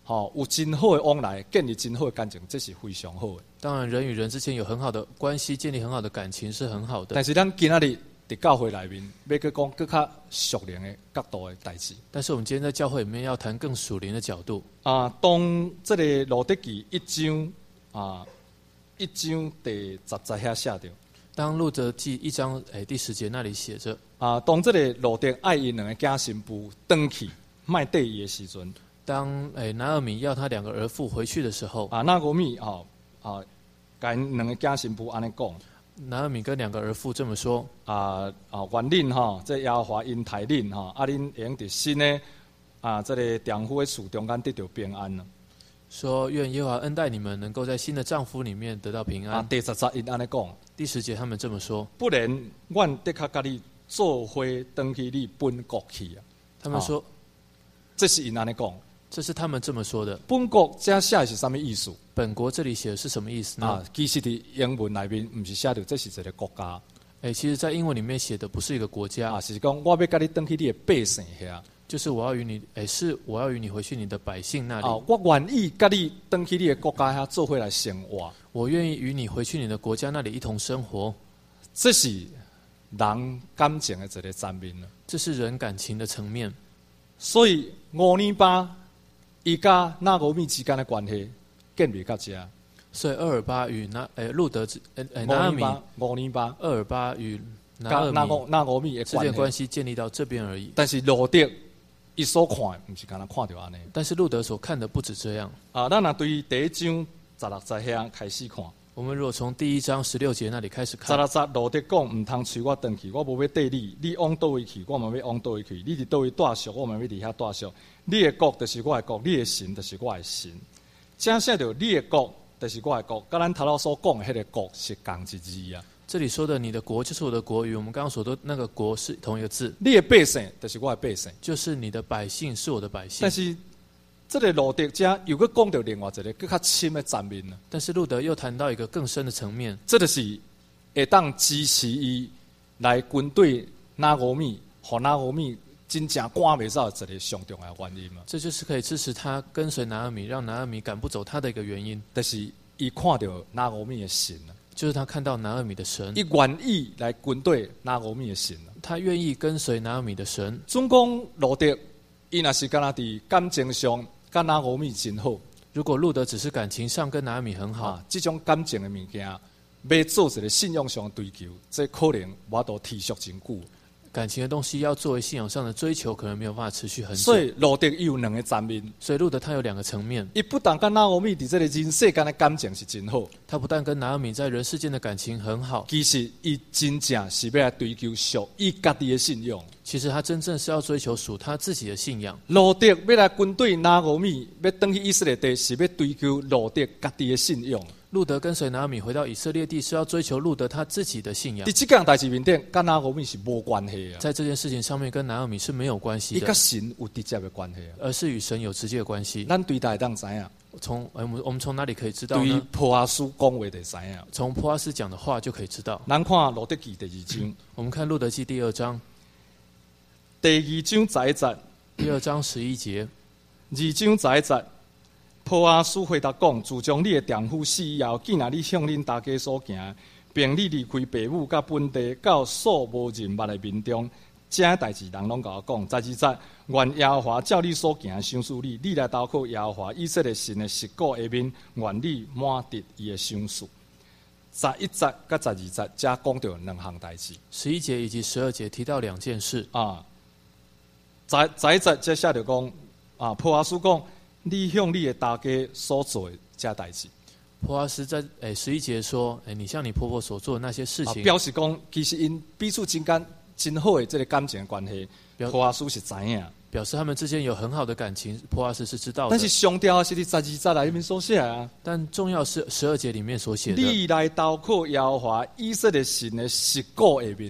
A: 吼、有真好的往来，建立真好的感情，这是非常好的。
B: 当然，人与人之间有很好的关系，建立很好的感情是很好的。
A: 但是咱今仔日伫教会内面，要去讲更较属灵的角度的代志。
B: 但是我们今天在教会里面要谈更属灵的角度。
A: 啊，当这个路德记一章啊，一章第十节遐写着。
B: 当路德记一章诶第十节那里写着
A: 啊，当这个路德爱因两个假新妇回去卖地伊的时阵，
B: 当诶拿俄米要他两个儿妇回去的时候，
A: 啊，拿俄米哦啊，甲因两个假新妇安尼讲。
B: 拿俄米跟两个儿妇这么说：
A: 啊啊，愿恁吼，这耶和华因待恁吼，啊，恁会用伫新的啊，这个丈夫的厝中间得到平安呢。
B: 说愿耶和华恩待你们，能够在新的丈夫里面得到平安。
A: 啊，第十节因安尼讲。
B: 第十节他们这么说：
A: 不然，阮得较甲你做伙登去你本国去啊。
B: 他们说，
A: 这是因安尼讲。
B: 这是他们这么说的。
A: 本国这写的是什么意思？
B: 本国这里写的是什么意思呢？
A: 啊，其实伫英文内面唔是写着这是一个国家。
B: 诶，其实，在英文里面写的不是一个国家，
A: 啊，是讲我要甲你登去你的百姓遐。
B: 就是我要与你，诶，是我要与你回去你的百姓那里。
A: 啊，我愿意甲你登去你的国家遐做伙来生活。
B: 我愿意与你回去你的国家那里一同生活。
A: 这是人感情的一个层面了。
B: 这是人感情的层面。
A: 所以乌尼巴伊甲拿俄米之间的关系建立到这。
B: 所以厄尔巴与拿诶路德之诶诶拿俄米
A: 乌尼巴
B: 厄尔巴与拿俄米
A: 拿俄米的
B: 之间关系建立到这边而已。
A: 但是路德伊所看的不是干那看到安尼。
B: 但是路德所看的不止这样。
A: 啊，咱若对第一章十六节遐开始看。
B: 我们如果从第一章十六节那里开始看，
A: 十六节路德讲唔通催我回去，我无要缀你，你往倒位去，我嘛要往倒位去。你伫倒位住宿，我嘛要伫遐住宿。你的国就是我的国，你的神就是我的神。正写着你的国就是我的国，甲咱头头所讲的迄个国是同一字啊。
B: 这里说的你的国就是我的国，与我们刚刚所说的那个国是同一个字。
A: 你的百姓就是我的百姓，
B: 就是你的百姓是我的百姓。
A: 但是这个路德家又搁讲到另外一个更较深的层面了。
B: 但是路德又谈到一个更深的层面，
A: 这就是会当支持伊来军队拿俄米，和拿俄米真正赶袂走一个上重要的原因嘛。
B: 这就是可以支持他跟随拿俄米，让拿俄米赶不走他的一个原因。
A: 但是伊看到拿俄米的神啊，
B: 就是他看到拿俄米的神，
A: 伊愿意来军队拿俄米的神啊，
B: 他愿意跟随拿俄米的神。
A: 总讲路德，伊若是敢若伫感情上跟拿俄米真好。
B: 如果路德只是感情上跟拿俄米很好，
A: 啊，这种感情的物件，要做一个信仰上的追求，这可能我都持续真久。
B: 感情的东西要作为信仰上的追求，可能没有办法持续很久。
A: 所以路德伊有两个层面。
B: 所以路德他有两个层面。
A: 伊不但跟拿俄米伫这个人世间的感情是真好，
B: 他不但跟拿俄米在人世间的感情很好，
A: 其实伊真正是要来追求属伊家己的信仰。
B: 其实他真正是要追求属他自己的信仰。
A: 路德要来军队拿俄米，要登去以色列地，是要追求路德家己的信仰。
B: 路德跟随拿俄米回到以色列地，是要追求路德他自己的信仰。
A: 伫这件代志面顶，跟拿俄米是无关系啊。
B: 在这件事情上面，跟拿俄米是没有关系的。
A: 伊跟神有直接的关系啊，
B: 而是与神有直接的关系。
A: 咱对待当知影。
B: 从我们我们从哪里可以知道呢？
A: 对波阿斯讲话就知影。
B: 从波阿斯讲的话就可以知道。
A: 咱看路德记第二章，
B: 我们看路德记第二章，
A: 第二章十一节，
B: 第二章十一节，
A: 二章十一节。波阿斯回答讲：自从你的丈夫死以后，既然你向恁大家所行，并你离开父母甲本地，到所无人捌的民中，这些代志人拢甲我讲。十二节，愿耶和华照你所行赏赐你，你来投靠耶和华以色列神的实果下面，愿你满得伊的赏赐。十一节甲十二节，加讲到两项代志。
B: 十一节以及十二节提到两件事
A: 啊。十十一节这写着讲啊，波阿斯讲。你向你的大家所做的这代志，
B: 波阿斯在诶十一节说：“诶，你向你婆婆所做的那些事情，
A: 啊、表示讲其实因彼此之间真好的这个感情的关系，波阿斯是知影，
B: 表示他们之间有很好的感情。波阿斯是知道的。
A: 但是上吊是伫十二节内面所写啊。
B: 但重要是十二节里面所写的。
A: 你来投靠耶和华以色列神的实果下面啊。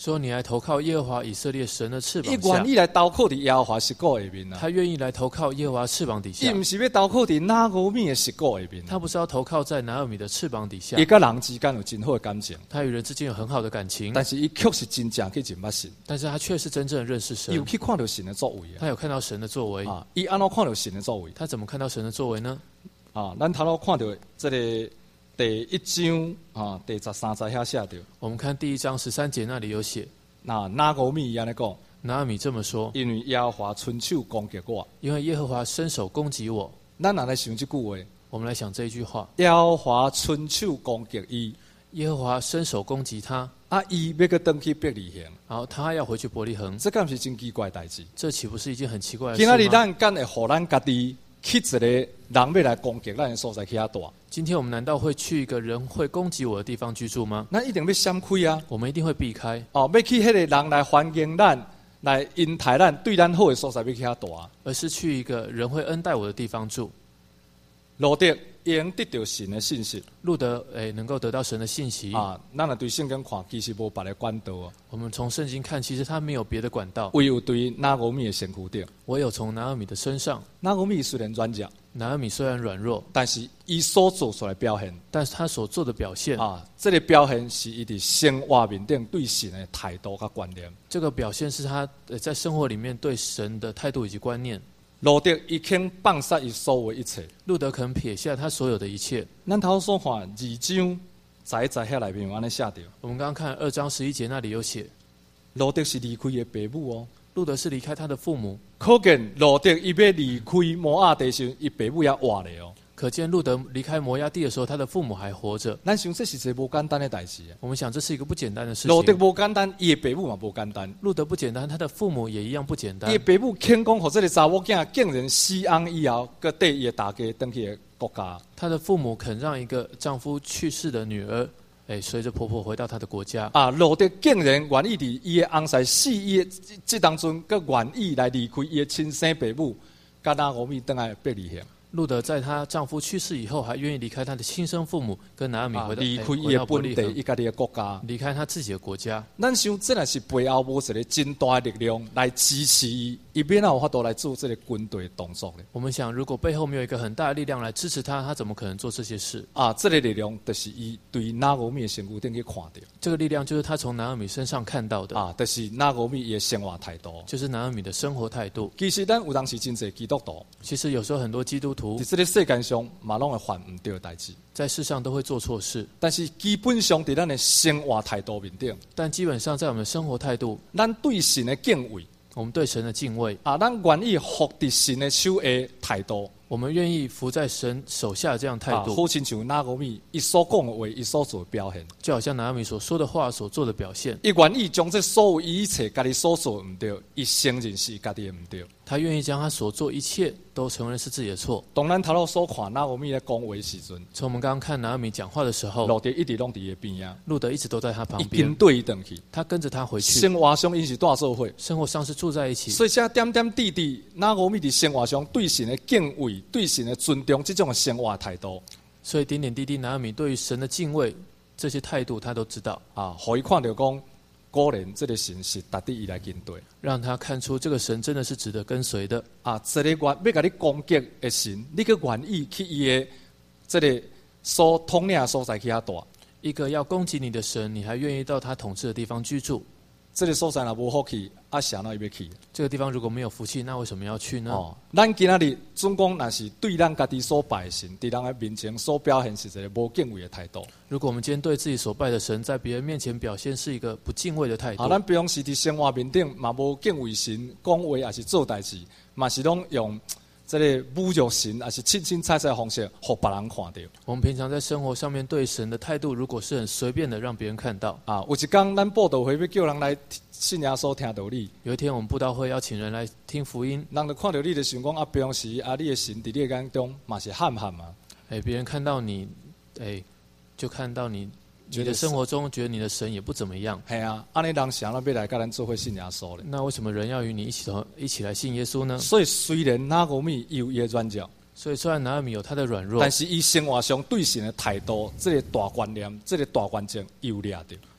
B: 说你来投靠耶和华以色列神的翅
A: 伊
B: 膀下
A: 愿，意来投靠伫耶和华十股下面啊。
B: 他愿意来投靠耶和华翅膀底下
A: 伊。毋是要投靠伫拿俄米的十股下面，
B: 他不是要投靠在拿俄米的翅膀底下
A: 伊，甲人之间有真好的感情，
B: 他与人之间有很好的感情，
A: 但是伊确实真正去认捌神，
B: 但是他却是真正的认识
A: 伊有
B: 神，
A: 去看到神的作为
B: 他有看到神的作为。
A: 啊！伊安怎看到神的作为
B: 他怎么看到神的作为呢？
A: 啊？咱头拄看到这个第一章啊，第十三节遐写着，
B: 我们看第一章十三节那里有写，
A: 那拿俄米伊安尼讲，
B: 拿俄米这么说：
A: 因为耶和华伸手攻击我。
B: 因为耶和华伸手攻击我。
A: 咱若来想即句话，
B: 我们来想这一句话：
A: 耶和华伸手攻击伊，
B: 耶和华伸手攻击他，
A: 啊，伊要去登去伯利恒，
B: 然后他要回去伯利恒，
A: 这敢毋是真奇怪的代志？
B: 这岂不是一件很奇怪的
A: 今仔日
B: 事吗？
A: 咱敢会互咱家己去一个人要来攻击咱的所在去遐住？
B: 今天我们难道会去一个人会攻击我的地方居住吗？
A: 咱一定要闪开啊！
B: 我们一定会避开，
A: 哦，要去迄个人来欢迎咱，来因待咱，对咱好的所在要去遐住。
B: 而是去一个人会恩待我的地方住。
A: 路德已经得到神的信息
B: 路德诶，能够得到神的信息。
A: 啊！咱若对圣经看，其实无别的管道啊，
B: 我们从圣经看，其实他没有别的管道，
A: 唯有对拿俄米的身躯顶。
B: 唯有从拿俄米的身上。
A: 拿俄米虽然软弱，
B: 拿俄米虽然软弱，
A: 但是伊所做出来的表现
B: 但是他所做的表现，
A: 啊，这个表现是伊伫生活面顶对神的态度甲观念。
B: 这个表现是他呃在生活里面对神的态度以及观念。
A: 路德已经放下伊所有的一切。
B: 路德肯撇下他所有的一切。
A: 咱头所看二章，在在遐内面有安尼写着，
B: 我们刚刚看二章十一节那里有写，
A: 路德是离开伊的父母哦。
B: 路德是离开他的父母，
A: 可见路德伊要离开摩亚地时，伊父母也活咧哦。
B: 可见路德离开摩押地的时候，他的父母还活着。
A: 咱想这是一个无简单的代志啊。
B: 我们想这是一个不简单的事
A: 路德
B: 情。
A: 无简单，伊的父母嘛无简单。
B: 路德不简单，他的父母也一样不简单
A: 伊。的父母肯讲，互这个查某囝竟然死翁以后，佮缀伊的大家登去的国家。
B: 他的父母肯让一个丈夫去世的女儿，哎，随着婆婆回到她的国家。
A: 啊，路德竟然愿意伫伊的翁婿死伊的这当中，佮愿意来离开伊的亲生父母，甲拿俄米登来伯利恒。
B: 路德在她丈夫去世以后，还愿意离开她的亲生父母，跟拿俄米回到、
A: 离
B: 哎
A: 开伊的
B: 回到伯
A: 本地，
B: 利恒，
A: 伊家己的国家。
B: 离开他自己的国家。
A: 咱想，这若是背后无一个真大的力量来支持伊，伊免哪有法度来做这个军队的动作呢？
B: 我们想，如果背后没有一个很大的力量来支持他，他怎么可能做这些事？
A: 啊，这个力量就是伊对拿俄米的身躯顶去看到，
B: 这个力量就是他从拿俄米身上看到的，
A: 啊，就是拿俄米伊的生活态度。
B: 就是拿俄米的生活态度。
A: 其实咱有当时真侪基督徒，
B: 其实有时候很多基督徒
A: 伫这个世界上嘛拢会犯唔对的代志，
B: 在世上都会做错事，
A: 但是基本上伫咱的生活态度面顶，
B: 但基本上在我们的生活态度，
A: 咱对神的敬畏，
B: 我们对神的敬畏，
A: 啊，咱愿意服伫神的手的态度，
B: 我们愿意服在神手下这样态
A: 啊，
B: 度，
A: 好亲像拿俄米伊所讲的话，伊所做的表现。
B: 就好像拿俄米所说的话、所做的表现。
A: 伊愿意将这所有一切家己所做唔对，伊承认是家己的唔对。
B: 他愿意将他所做一切都承认是自己的错。
A: 当咱头路所看拿俄米咧讲话的时阵，
B: 从我们刚刚看拿俄米讲话的时候，
A: 路德一直拢伫伊边啊，
B: 路德一直都在他旁
A: 伊
B: 边
A: 跟，对伊转去。
B: 他跟着他回去，
A: 生活上因是带做伙，
B: 生活上是住在一起。
A: 所以这点点滴滴，拿俄米伫生活上对神的敬畏、对神的尊重，这种的生活态度
B: 所以点点滴滴，拿俄米对于神的敬畏这些态度，他都知道，
A: 啊，互伊看到讲，果然这个神是值得伊来跟对。
B: 让他看出这个神真的是值得跟随的。
A: 啊，这个愿要甲你攻击的神，你个愿意去伊的这个所统领的所在去遐住。
B: 一个要攻击你的神，你还愿意到他统治的地方居住？
A: 这个所在若无好去，啊，谁哪会要去？
B: 这个地方如果没有福气，那为什么要去呢？
A: 哦，咱今仔日总讲，若是对咱家己所拜的神，伫人的面前所表现是一个无敬畏的态度。
B: 如果我们今天对自己所拜的神，在别人面前表现是一个不敬畏的态度，
A: 啊，咱平常时伫生活面顶嘛无敬畏神，讲话也是做代志，嘛是拢用这个侮辱神，也是凊凊彩彩的方式，互别人看到。
B: 我们平常在生活上面对神的态度，如果是很随便的让别人看到，
A: 啊，有一天咱报道会要叫人来信耶稣听道理，
B: 有一天我们布道会邀请人来听福音，
A: 人就看到你就想讲啊，平常时啊，你的神伫你的眼中嘛是憨憨嘛。
B: 哎，别人看到你，哎，就看到你，你的生活中觉得你的神也不怎么样。
A: 系啊，安尼人想要要来甲咱做伙信耶稣咧。
B: 那为什么人要与你一起同一起来信耶稣呢？
A: 所以虽然拿俄米有伊的软弱，
B: 所以虽然拿俄米有他的软弱，
A: 但是伊生活上对神的态度，这个大观念，这个大关键有掠着。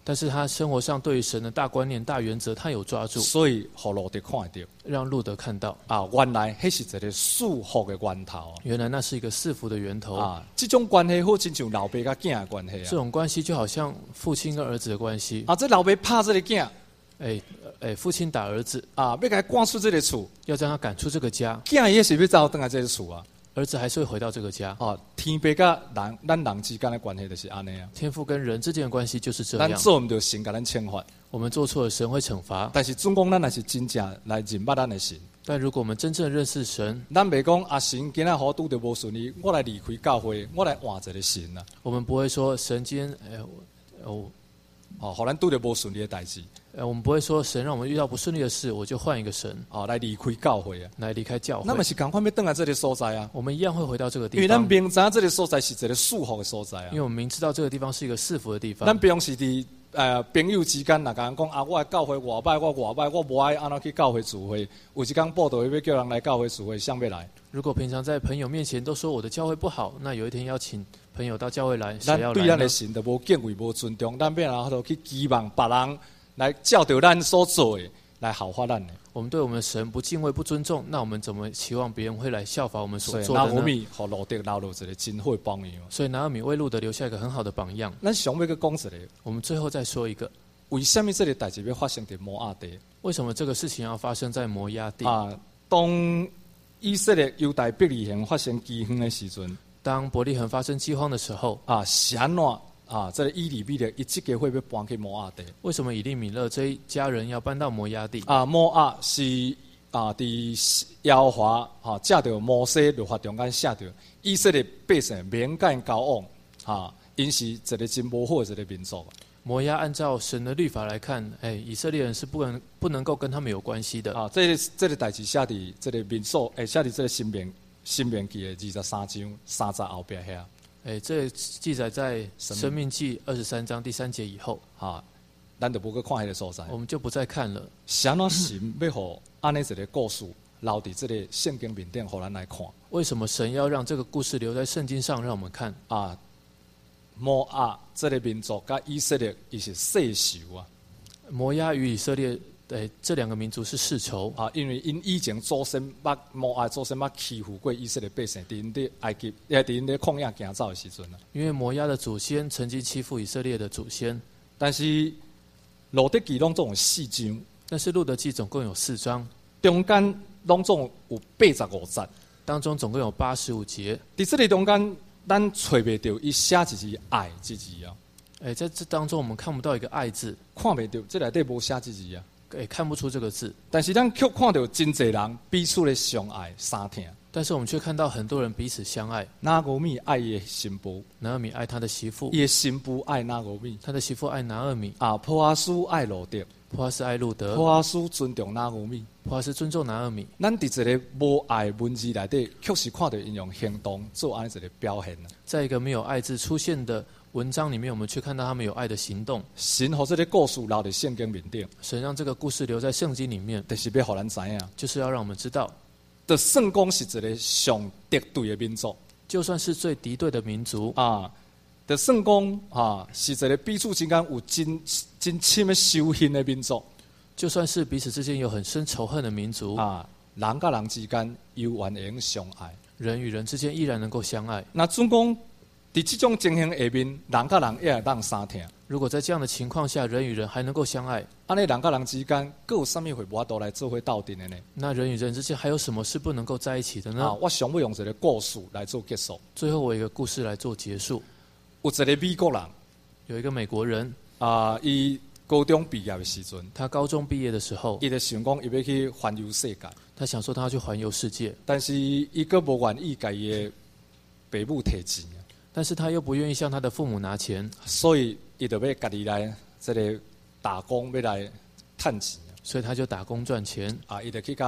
B: 但是他生活上对于神的大观念、大原则，他有抓住，
A: 所以互路得看到
B: 让路德看到
A: 啊，原来迄是一个束缚的源头啊。
B: 原来那是一个赐福的源头
A: 啊，这种关系好亲像老爸甲囝的关系啊。
B: 这种关系就好像父亲跟儿子的关系
A: 啊，这老爸拍这个囝，
B: 哎哎，父亲打儿子
A: 啊，要给他赶出这个厝，
B: 要将他赶出这个家，
A: 囝也是要走回来这个厝啊。
B: 儿子还是会回到这个家。
A: 哦，天父甲人咱人之间的关系就是安尼啊。
B: 天父跟人之间的关系就是这样。
A: 咱做唔到神，甲咱惩罚。
B: 我们做错了，神会惩罚。
A: 但是总讲，咱也是真正来认捌咱的神。
B: 但如果我们真正认识神，
A: 咱袂讲啊，神今仔好拄着无顺利，我来离开教会，我来换一个神啊。
B: 我们不会说神今天，哎，哦，
A: 哦，互咱拄着无顺利的代志。
B: 呃，我们不会说神让我们遇到不顺利的事，我就换一个神，
A: 哦，来离开教会啊，
B: 来离开教会。
A: 那么是赶快要回来这个所在啊。
B: 我们一样会回到这个地方，
A: 因为咱明知这个所在是一个束缚的所在啊。
B: 因为我们明知道这个地方是一个赐福的地方。
A: 咱平时伫呃朋友之间，若甲人讲啊，我的教会外歹，我外歹，我无爱安怎去教会聚会。有一天报道要叫人来教会聚会，想要来。
B: 如果平常在朋友面前都说我的教会不好，那有一天邀请朋友到教会来，谁要来呢？
A: 咱对咱的神都无敬畏、无尊重，咱变然后去期望别人来照着咱所做的来效法咱的。
B: 我们对我们的神不敬畏、不尊重，那我们怎么期望别人会来效法我们所做
A: 的呢？
B: 拿俄米
A: 和路德留落一个真好的榜样。
B: 所以拿俄米为路德留下一个很好的榜样。
A: 咱想要去讲一个，
B: 我们最后再说一个，
A: 为什么这个代志要发生在摩押地？
B: 为什么这个事情要发生在摩押地？
A: 啊，当以色列犹大伯利恒发生饥荒的时阵，
B: 当伯利恒发生饥荒的时候，
A: 啊，是安怎啊？这个以利米勒一即个会要搬去摩押地？
B: 为什么以利米勒这一家人要搬到摩押地？
A: 啊，摩押是啊，伫耶和华啊，借着摩西律法中间写着，以色列百姓免干交往，啊，因是一个真无好的一个民族。
B: 摩押按照神的律法来看，哎，以色列人是不能不能够跟他们有关系的。
A: 啊，这个这个代志写伫这个民数，哎，写伫这个新明新明记的二十三章三十后边遐。
B: 哎，这记载在生命记二十三章第三节以后。
A: 啊，咱就无去看迄个所在。
B: 我们就不再看了。
A: 是安怎神要互安尼一个故事留伫这个圣经面顶，互咱来看？
B: 为什么神要让这个故事留在圣经上，让我们看？
A: 啊。摩押这个民族甲以色列，伊是世仇啊。
B: 摩押与以色列，诶，这两个民族是世仇
A: 啊，因为因以前祖先捌摩押祖先捌欺负过以色列百姓，伫因伫埃及，也伫因伫旷野行走的时阵啊。
B: 因为摩押的祖先曾经欺负以色列的祖先，
A: 但是路德记拢总有四章，
B: 但是路德记总共有四章，
A: 中间拢总有八十五节，
B: 当中总共有八十五节。
A: 伫这里中间。咱找袂到伊写一字爱这字啊！
B: 哎，在这当中我们看不到一个爱字，
A: 看袂到，这内底无写这字啊！
B: 哎，看不出这个字。
A: 但是咱却看到真侪人彼此的相爱相疼。
B: 但是我们却看到很多人彼此相爱。
A: 拿俄米爱伊的新妇，
B: 拿俄米爱他的媳妇，
A: 伊的新妇爱拿俄米，
B: 他的媳妇爱拿俄米。
A: 啊，波阿斯爱路德，
B: 波阿斯爱路德，
A: 波阿斯尊重拿俄米，
B: 波阿斯尊重拿俄米。
A: 咱伫一个无爱文字内底，确实看到因用行动做安一个表现。
B: 在一个没有爱字出现的文章里面，我们却看到他们有爱的行动。
A: 神和这个故事留在圣经面顶，
B: 神让这个故事留在圣经里面，
A: 就是要互咱知影，
B: 就是要让我们知道，
A: 就算讲是一个上敌对的民族，
B: 就算是最敌对的民族
A: 啊，就算讲啊是一个彼此之间有真真深的仇恨的民族，
B: 就算是彼此之间有很深仇恨的民族
A: 啊，人甲人之间又原能相爱，
B: 人与人之间依然能够相爱。
A: 那总讲，伫这种情形下面，人甲人也会当相疼。
B: 如果在这样的情况下，人与人还能够相爱，
A: 安尼人甲人之间，各有啥物会无法度来做伙斗阵的呢？
B: 那人与人之间还有什么是不能够在一起的呢？
A: 啊，我想要用一个故事来做结束。
B: 最后，我有一个故事来做结束。
A: 有一个美国人，
B: 有一个美国人
A: 啊，伊高中毕业的时阵，
B: 他高中毕业的时候，
A: 伊就想讲伊要去环游世界。
B: 他想说他要去环游世界，
A: 但是伊个无愿意甲伊的父母摕钱，
B: 但是他又不愿意向他的父母拿钱，
A: 所以伊就要家己来这个打工，要来趁钱。
B: 所以他就打工赚钱。
A: 啊，伊就去甲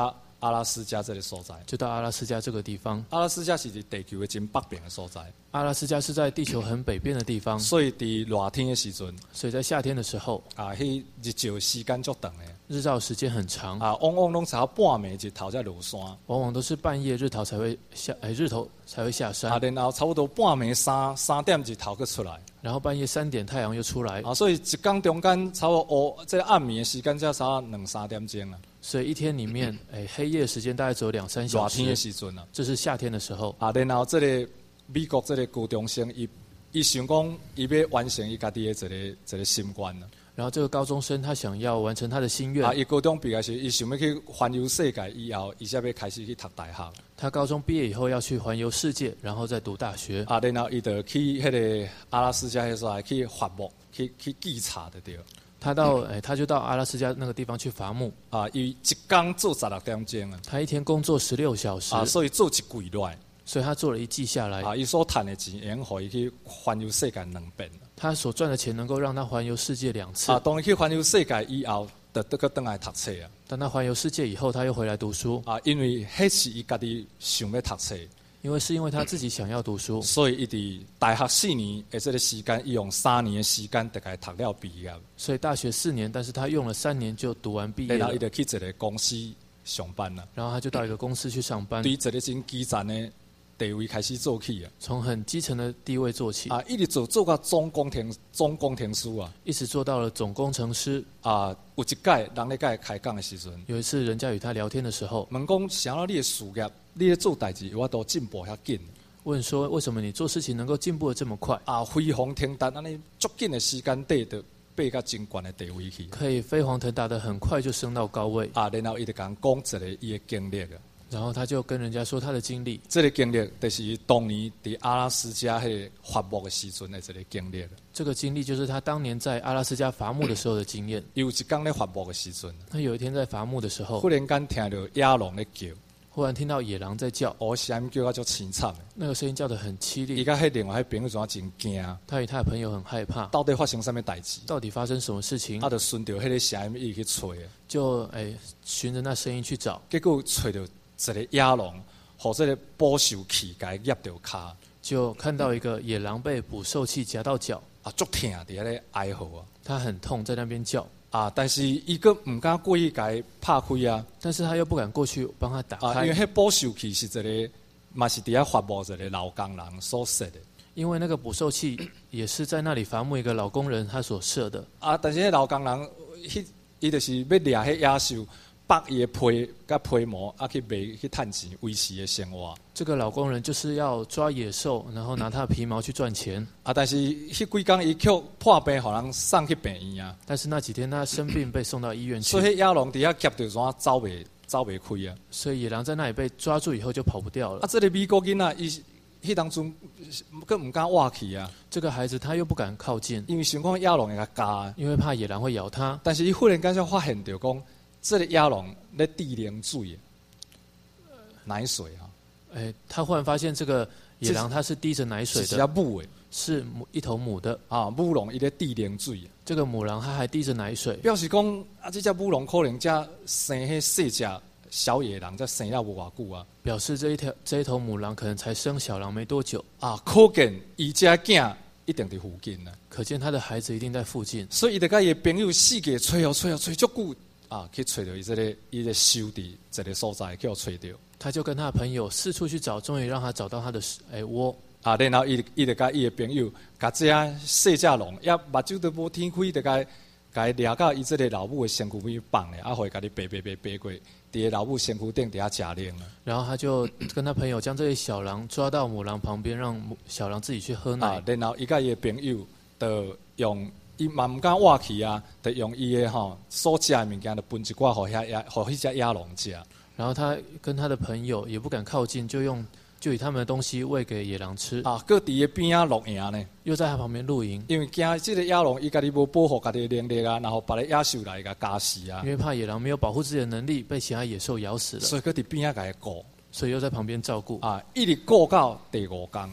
A: 阿拉斯加这个所在。
B: 就到阿拉斯加这个地方。
A: 阿拉斯加是伫地球的真北边的所在，
B: 阿拉斯加是在地球很北边的地方，
A: 所以伫热天的时阵，
B: 所以在夏天的时候，
A: 啊，迄日照时间足长的，
B: 日照时间很长，
A: 啊，往往拢差半暝日头才落山，
B: 往往都是半夜日头才会下，哎，日头才会下山，
A: 啊，然后差不多半暝三三点日头佫出来，
B: 然后半夜三点太阳又出来，
A: 啊，所以一天中间差不多这个暗暝的时间才差两三点钟啊。
B: 所以一天里面，哎，黑夜时间大概只有两三小时。
A: 热天的时阵啊，
B: 这是夏天的时候。
A: 啊，然后这个美国这个高中生，伊伊想讲，伊要完成伊家己的一个一个心愿啊。
B: 然后这个高中生他想要完成他的心愿。
A: 啊，伊高中毕业时，伊想要去环游世界以后，伊才要开始去读大学。
B: 他高中毕业以后要去环游世界，然后再读大学。
A: 啊，然后伊就去迄个阿拉斯加迄所去伐木，去去稽查的对。
B: 他到哎，他就到阿拉斯加那个地方去伐木。
A: 啊，伊一天做十六点钟啊。
B: 他一天工作十六小时。
A: 啊，所以做一季来。
B: 所以他做了一季下来。
A: 啊，伊所赚的钱，能互伊去环游世界两遍。
B: 他所赚的钱能够让他环游世界两次。
A: 啊，当伊去环游世界以后，就得个倒来读册啊。
B: 当他环游世界以后，他又回来读书。
A: 啊，因为迄是伊家己想要读册。
B: 因为是因为他自己想要读书，
A: 所以伊伫大学四年的这个时间，伊用三年的时间，大概读了毕业。
B: 所以大学四年，但是他用了三年就读完毕业了。
A: 然后伊就去一个公司上班了。
B: 然后他就到一个公司去上班。
A: 对一个真基层的地位开始做起啊。
B: 从很基层的地位做起。
A: 啊，一直做做到总工程总工程师啊。
B: 一直做到了总工程师。
A: 啊，有一届人咧甲伊开讲的时阵，
B: 有一次人家与他聊天的时候，
A: 问讲想要你的事业，你咧做代志有法度进步遐紧。
B: 问说为什么你做事情能够进步得这么快？
A: 啊，飞黄腾达，安尼足紧的时间底就爬到真悬的地位去。
B: 可以飞黄腾达的很快就升到高位。
A: 啊，然后伊就讲讲一个伊的经历啊。
B: 然后他就跟人家说他的经历。
A: 这个经历就是当年伫阿拉斯加迄个伐木的时阵的这个经历。
B: 这个经历就是他当年在阿拉斯加伐木的时候的经验。
A: 有一天咧伐木的时阵，
B: 他有一天在伐木的时候，
A: 忽然间听到野狼咧叫。
B: 忽然听到野狼在叫，
A: 哦，声音叫啊足凄惨的，
B: 那个声音叫得很凄厉。
A: 伊甲迄另外迄朋友怎真惊？
B: 他与他的朋友很害怕。
A: 到底发生什么代志？
B: 到底发生什么事情？
A: 他就顺着迄个声音一直去找，
B: 就诶循着那声音去找，
A: 结果找到一个野狼，和这个捕兽器甲伊夹到骹，
B: 就看到一个野狼被捕兽器夹到脚，
A: 啊，足痛伫遐咧哀嚎啊，
B: 他很痛，在那边叫。
A: 啊！但是伊个唔敢过去甲伊拍开啊，
B: 但是他又不敢过去帮他打开，
A: 啊，因为迄捕兽器是一个，嘛是伫遐伐木一个老工人所设的。
B: 因为那个捕兽器也是在那里伐木一个老工人他所设的。
A: 啊，但是迄老工人，迄伊就是要掠迄野兽，剥伊的皮甲皮毛，啊去卖去趁钱维持的生活。
B: 这个老工人就是要抓野兽，然后拿他的皮毛去赚钱。
A: 啊，但是迄几工伊却破病，互人送去病院啊。
B: 但是那几天他生病被送到医院去。
A: 所以迄野狼伫遐夹着怎走袂走袂开啊。
B: 所以野狼在那里被抓住以后就跑不掉了。
A: 啊，这个美国囡仔伊迄当阵更唔敢挖去啊。
B: 这个孩子他又不敢靠近，
A: 因为想讲野狼会甲咬，
B: 因为怕野狼会咬他。
A: 但是伊忽然间就发现着讲，这个野狼咧滴冷水，奶水啊。
B: 哎，他忽然发现这个野狼它是滴着奶水的，
A: 是只母的，
B: 是母一头母的
A: 啊，母狼伊咧滴冷水。
B: 这个母狼它还滴着奶水，
A: 表示讲啊，这只母狼可能才生迄细只小野狼，才生了无偌久啊。
B: 表示这一条这一头母狼可能才生小狼没多久
A: 啊，可见伊只囝一定伫附近啊。
B: 可见他的孩子一定在附近，
A: 所以伊就甲伊的朋友四界找哦找哦找足久啊，去找到伊这个伊个收伫一个所在，去互找到。
B: 他就跟他的朋友四处去找，终于让他找到他的诶窝。
A: 啊，然后伊伊就甲伊的朋友，甲这细只狼，也目睭都无天开，就甲甲伊掠到伊这个老母的身躯边放咧，啊，互伊甲你爬爬爬爬过，伫个老母身躯顶底下食奶啊。
B: 然后他就跟他朋友将这些小狼抓到母狼旁边，让小狼自己去喝奶。
A: 啊，然后伊甲伊的朋友，就用伊嘛毋敢挖去啊，就用伊的吼所食的物件，就分一寡互遐野，互迄只野狼食。
B: 然后他跟他的朋友也不敢靠近，就用就以他们的东西喂给野狼吃。
A: 啊，搁伫个边仔露营呢，
B: 又在他旁边露营，
A: 因为惊这个野狼伊家己无保护家己的能力啊，然后别个野兽来甲咬死啊。
B: 因为怕野狼没有保护自己的能力，被其他野兽咬死了，
A: 所以搁伫边仔甲伊顾，
B: 所以又在旁边照顾。
A: 啊，一直顾到第五天，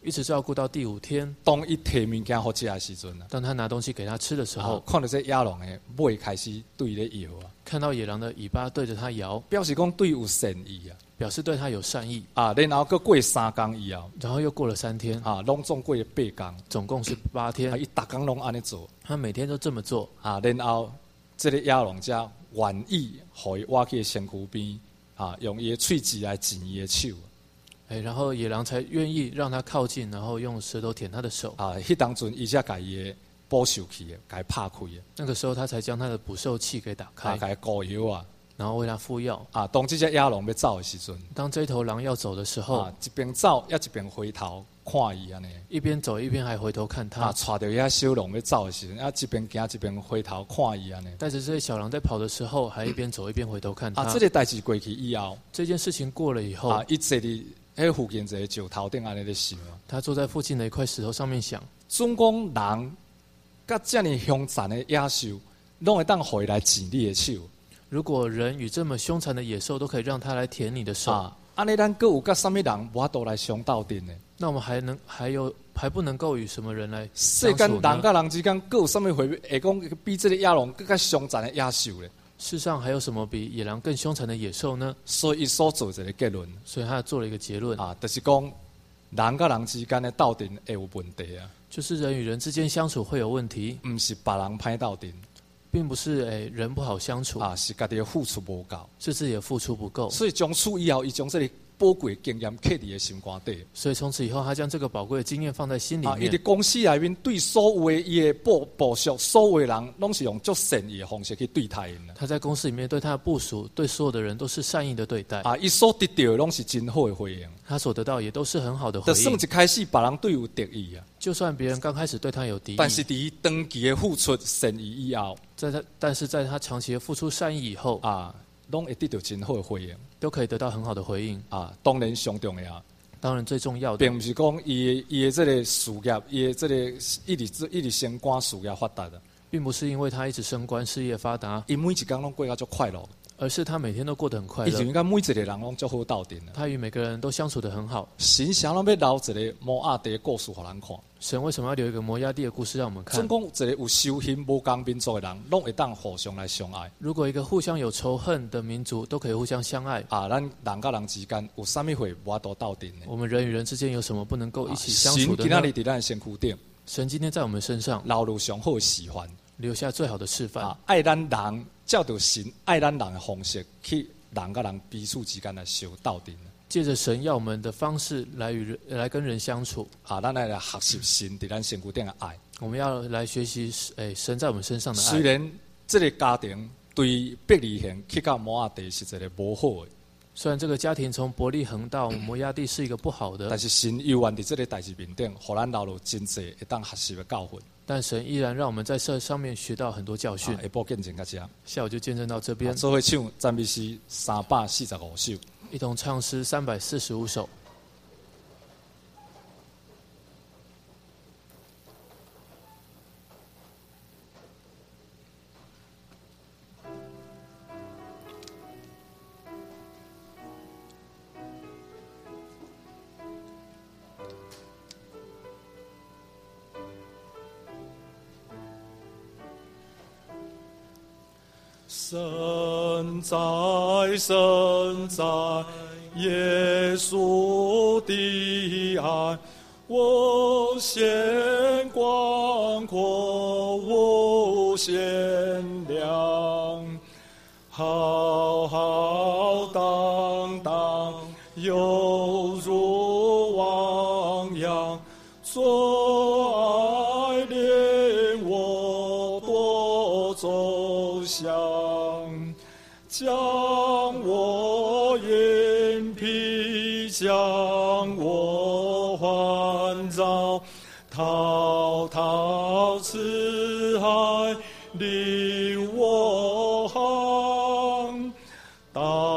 B: 一直照顾到第五天。
A: 当伊摕物件互食的时阵啊，
B: 当他拿东西给他吃的时候，
A: 啊、看到这野狼的尾开始对伊咧摇啊，
B: 看到野狼的尾巴对着他摇，
A: 表示讲对有善意啊。
B: 表示对他有善意。
A: 啊，然后佫过三工以后，
B: 然后又过了三天，
A: 啊，拢总过八工，
B: 总共是八天。
A: 啊，伊逐工拢安尼做，
B: 他每天都这么做。
A: 啊，然后这个野狼者愿意互伊挖去身躯边，啊，用伊的喙齿来剪伊的手。
B: 哎，然后野狼才愿意让他靠近，然后用舌头舔他的手。
A: 啊，迄当阵伊才甲伊的捕兽器甲伊拍开的。
B: 那个时候他才将他的捕兽器给打开，
A: 啊，甲伊膏药啊。
B: 然后为他敷药。
A: 啊，当这只野狼要走的时阵，
B: 当这头狼要走的时候，
A: 啊，一边走也一边回头看伊安尼。
B: 一边走一边还回头看他。
A: 啊，带着遐小狼要走的时阵，啊，一边行一边回头看伊安尼。
B: 带着这些小狼在跑的时候，还一边走一边回头看他。
A: 啊，这个代志过去以后，
B: 这件事情过了以后，
A: 啊，伊坐伫迄附近一个石头顶安尼咧想。
B: 他坐在附近的一块石头上面想：
A: 总讲人，甲遮尔凶残的野兽，拢会当互伊来剪你的手。
B: 如果人与这么凶残的野兽都可以让他来舔你的手，
A: 啊，安尼咱各有甲什么人无法度来相斗阵呢？
B: 那我们还能还有还不能够与什么人来
A: 世间人甲人之间，各有什么会会讲比这个野狼更加凶残的野兽呢？
B: 世上还有什么比野狼更凶残的野兽呢？
A: 所以，伊所做一个结论，
B: 所以他做了一个结论
A: 啊，就是讲人甲人之间的斗阵会有问题啊，
B: 就是人与人之间相处会有问题，
A: 毋是别人歹斗阵。
B: 并不是诶人不好相处
A: 啊，是家己的付出无够，
B: 是自己的付出不够。
A: 所以从此以后，伊将这个宝贵的经验刻伫的心肝底。
B: 所以从此以后，他将这个宝贵的经验放在心里面。
A: 啊，伊伫公司内面对所有的伊的部部属，所有的人，拢是用足善意的方式去对待因。
B: 他在公司里面对他的部属，对所有的人都是善意的对待。
A: 啊，伊所得到的拢是真好的回应。
B: 他所得到也都是很好的回应。
A: 就算一开始别人对有敌意啊，
B: 就算别人刚开始对他有敌意，
A: 但是伫长期的付出善意以后，
B: 在他但是在他长期的付出善意以后
A: 啊，拢会得到真好的回应，
B: 都可以得到很好的回应。
A: 啊，当然上重要。
B: 当然最重要的，
A: 并不是讲伊伊的这个事业，伊的这个一直一直升官事业发达的，
B: 并不是因为他一直升官事业发达，
A: 伊每一天拢过得足快乐。
B: 而是他每天都过得很快乐。
A: 伊就应该每一个人拢足好斗阵。
B: 他与每个人都相处得很好。
A: 神想要留一个摩押地的故事给咱看。
B: 神为什么要留一个摩押地的故事让我们看？
A: 总讲一个有仇恨无共民族的人，拢会当互相来相爱。
B: 如果一个互相有仇恨的民族都可以互相相爱，
A: 啊，咱人甲人之间有啥物会无法度斗阵呢？
B: 我们人与人之间有什么不能够一起相处的呢？
A: 神今仔日伫咱的身躯顶，
B: 神今天在我们身上
A: 留入上好的示范，
B: 留下最好的示范。
A: 啊，爱咱人。照着神爱咱人的方式，去人甲人彼此之间来相斗阵。
B: 借着神要我们的方式来与人来跟人相处。
A: 啊，咱来来学习神伫咱身躯顶的爱。
B: 我们要来学习诶神在我们身上的爱。
A: 虽然这个家庭对伯利恒去到摩押地是一个无好的。
B: 虽然这个家庭从伯利恒到摩押地是一个不好的，
A: 但是神犹原伫这个代志面顶，互咱留落真济会当学习的教训。
B: 但神依然让我们在这上面学到很多教训。
A: 下晡见证到这，
B: 下午就见证到这边。
A: 做伙唱赞美诗三百四十五首，
B: 一同唱诗三百四十五首。
A: 神在，神在，耶稣的爱，无限广阔，无限量，浩浩荡荡，犹如汪洋，做爱恋我多走向。将我眼皮，将我环绕，滔滔四海令我航。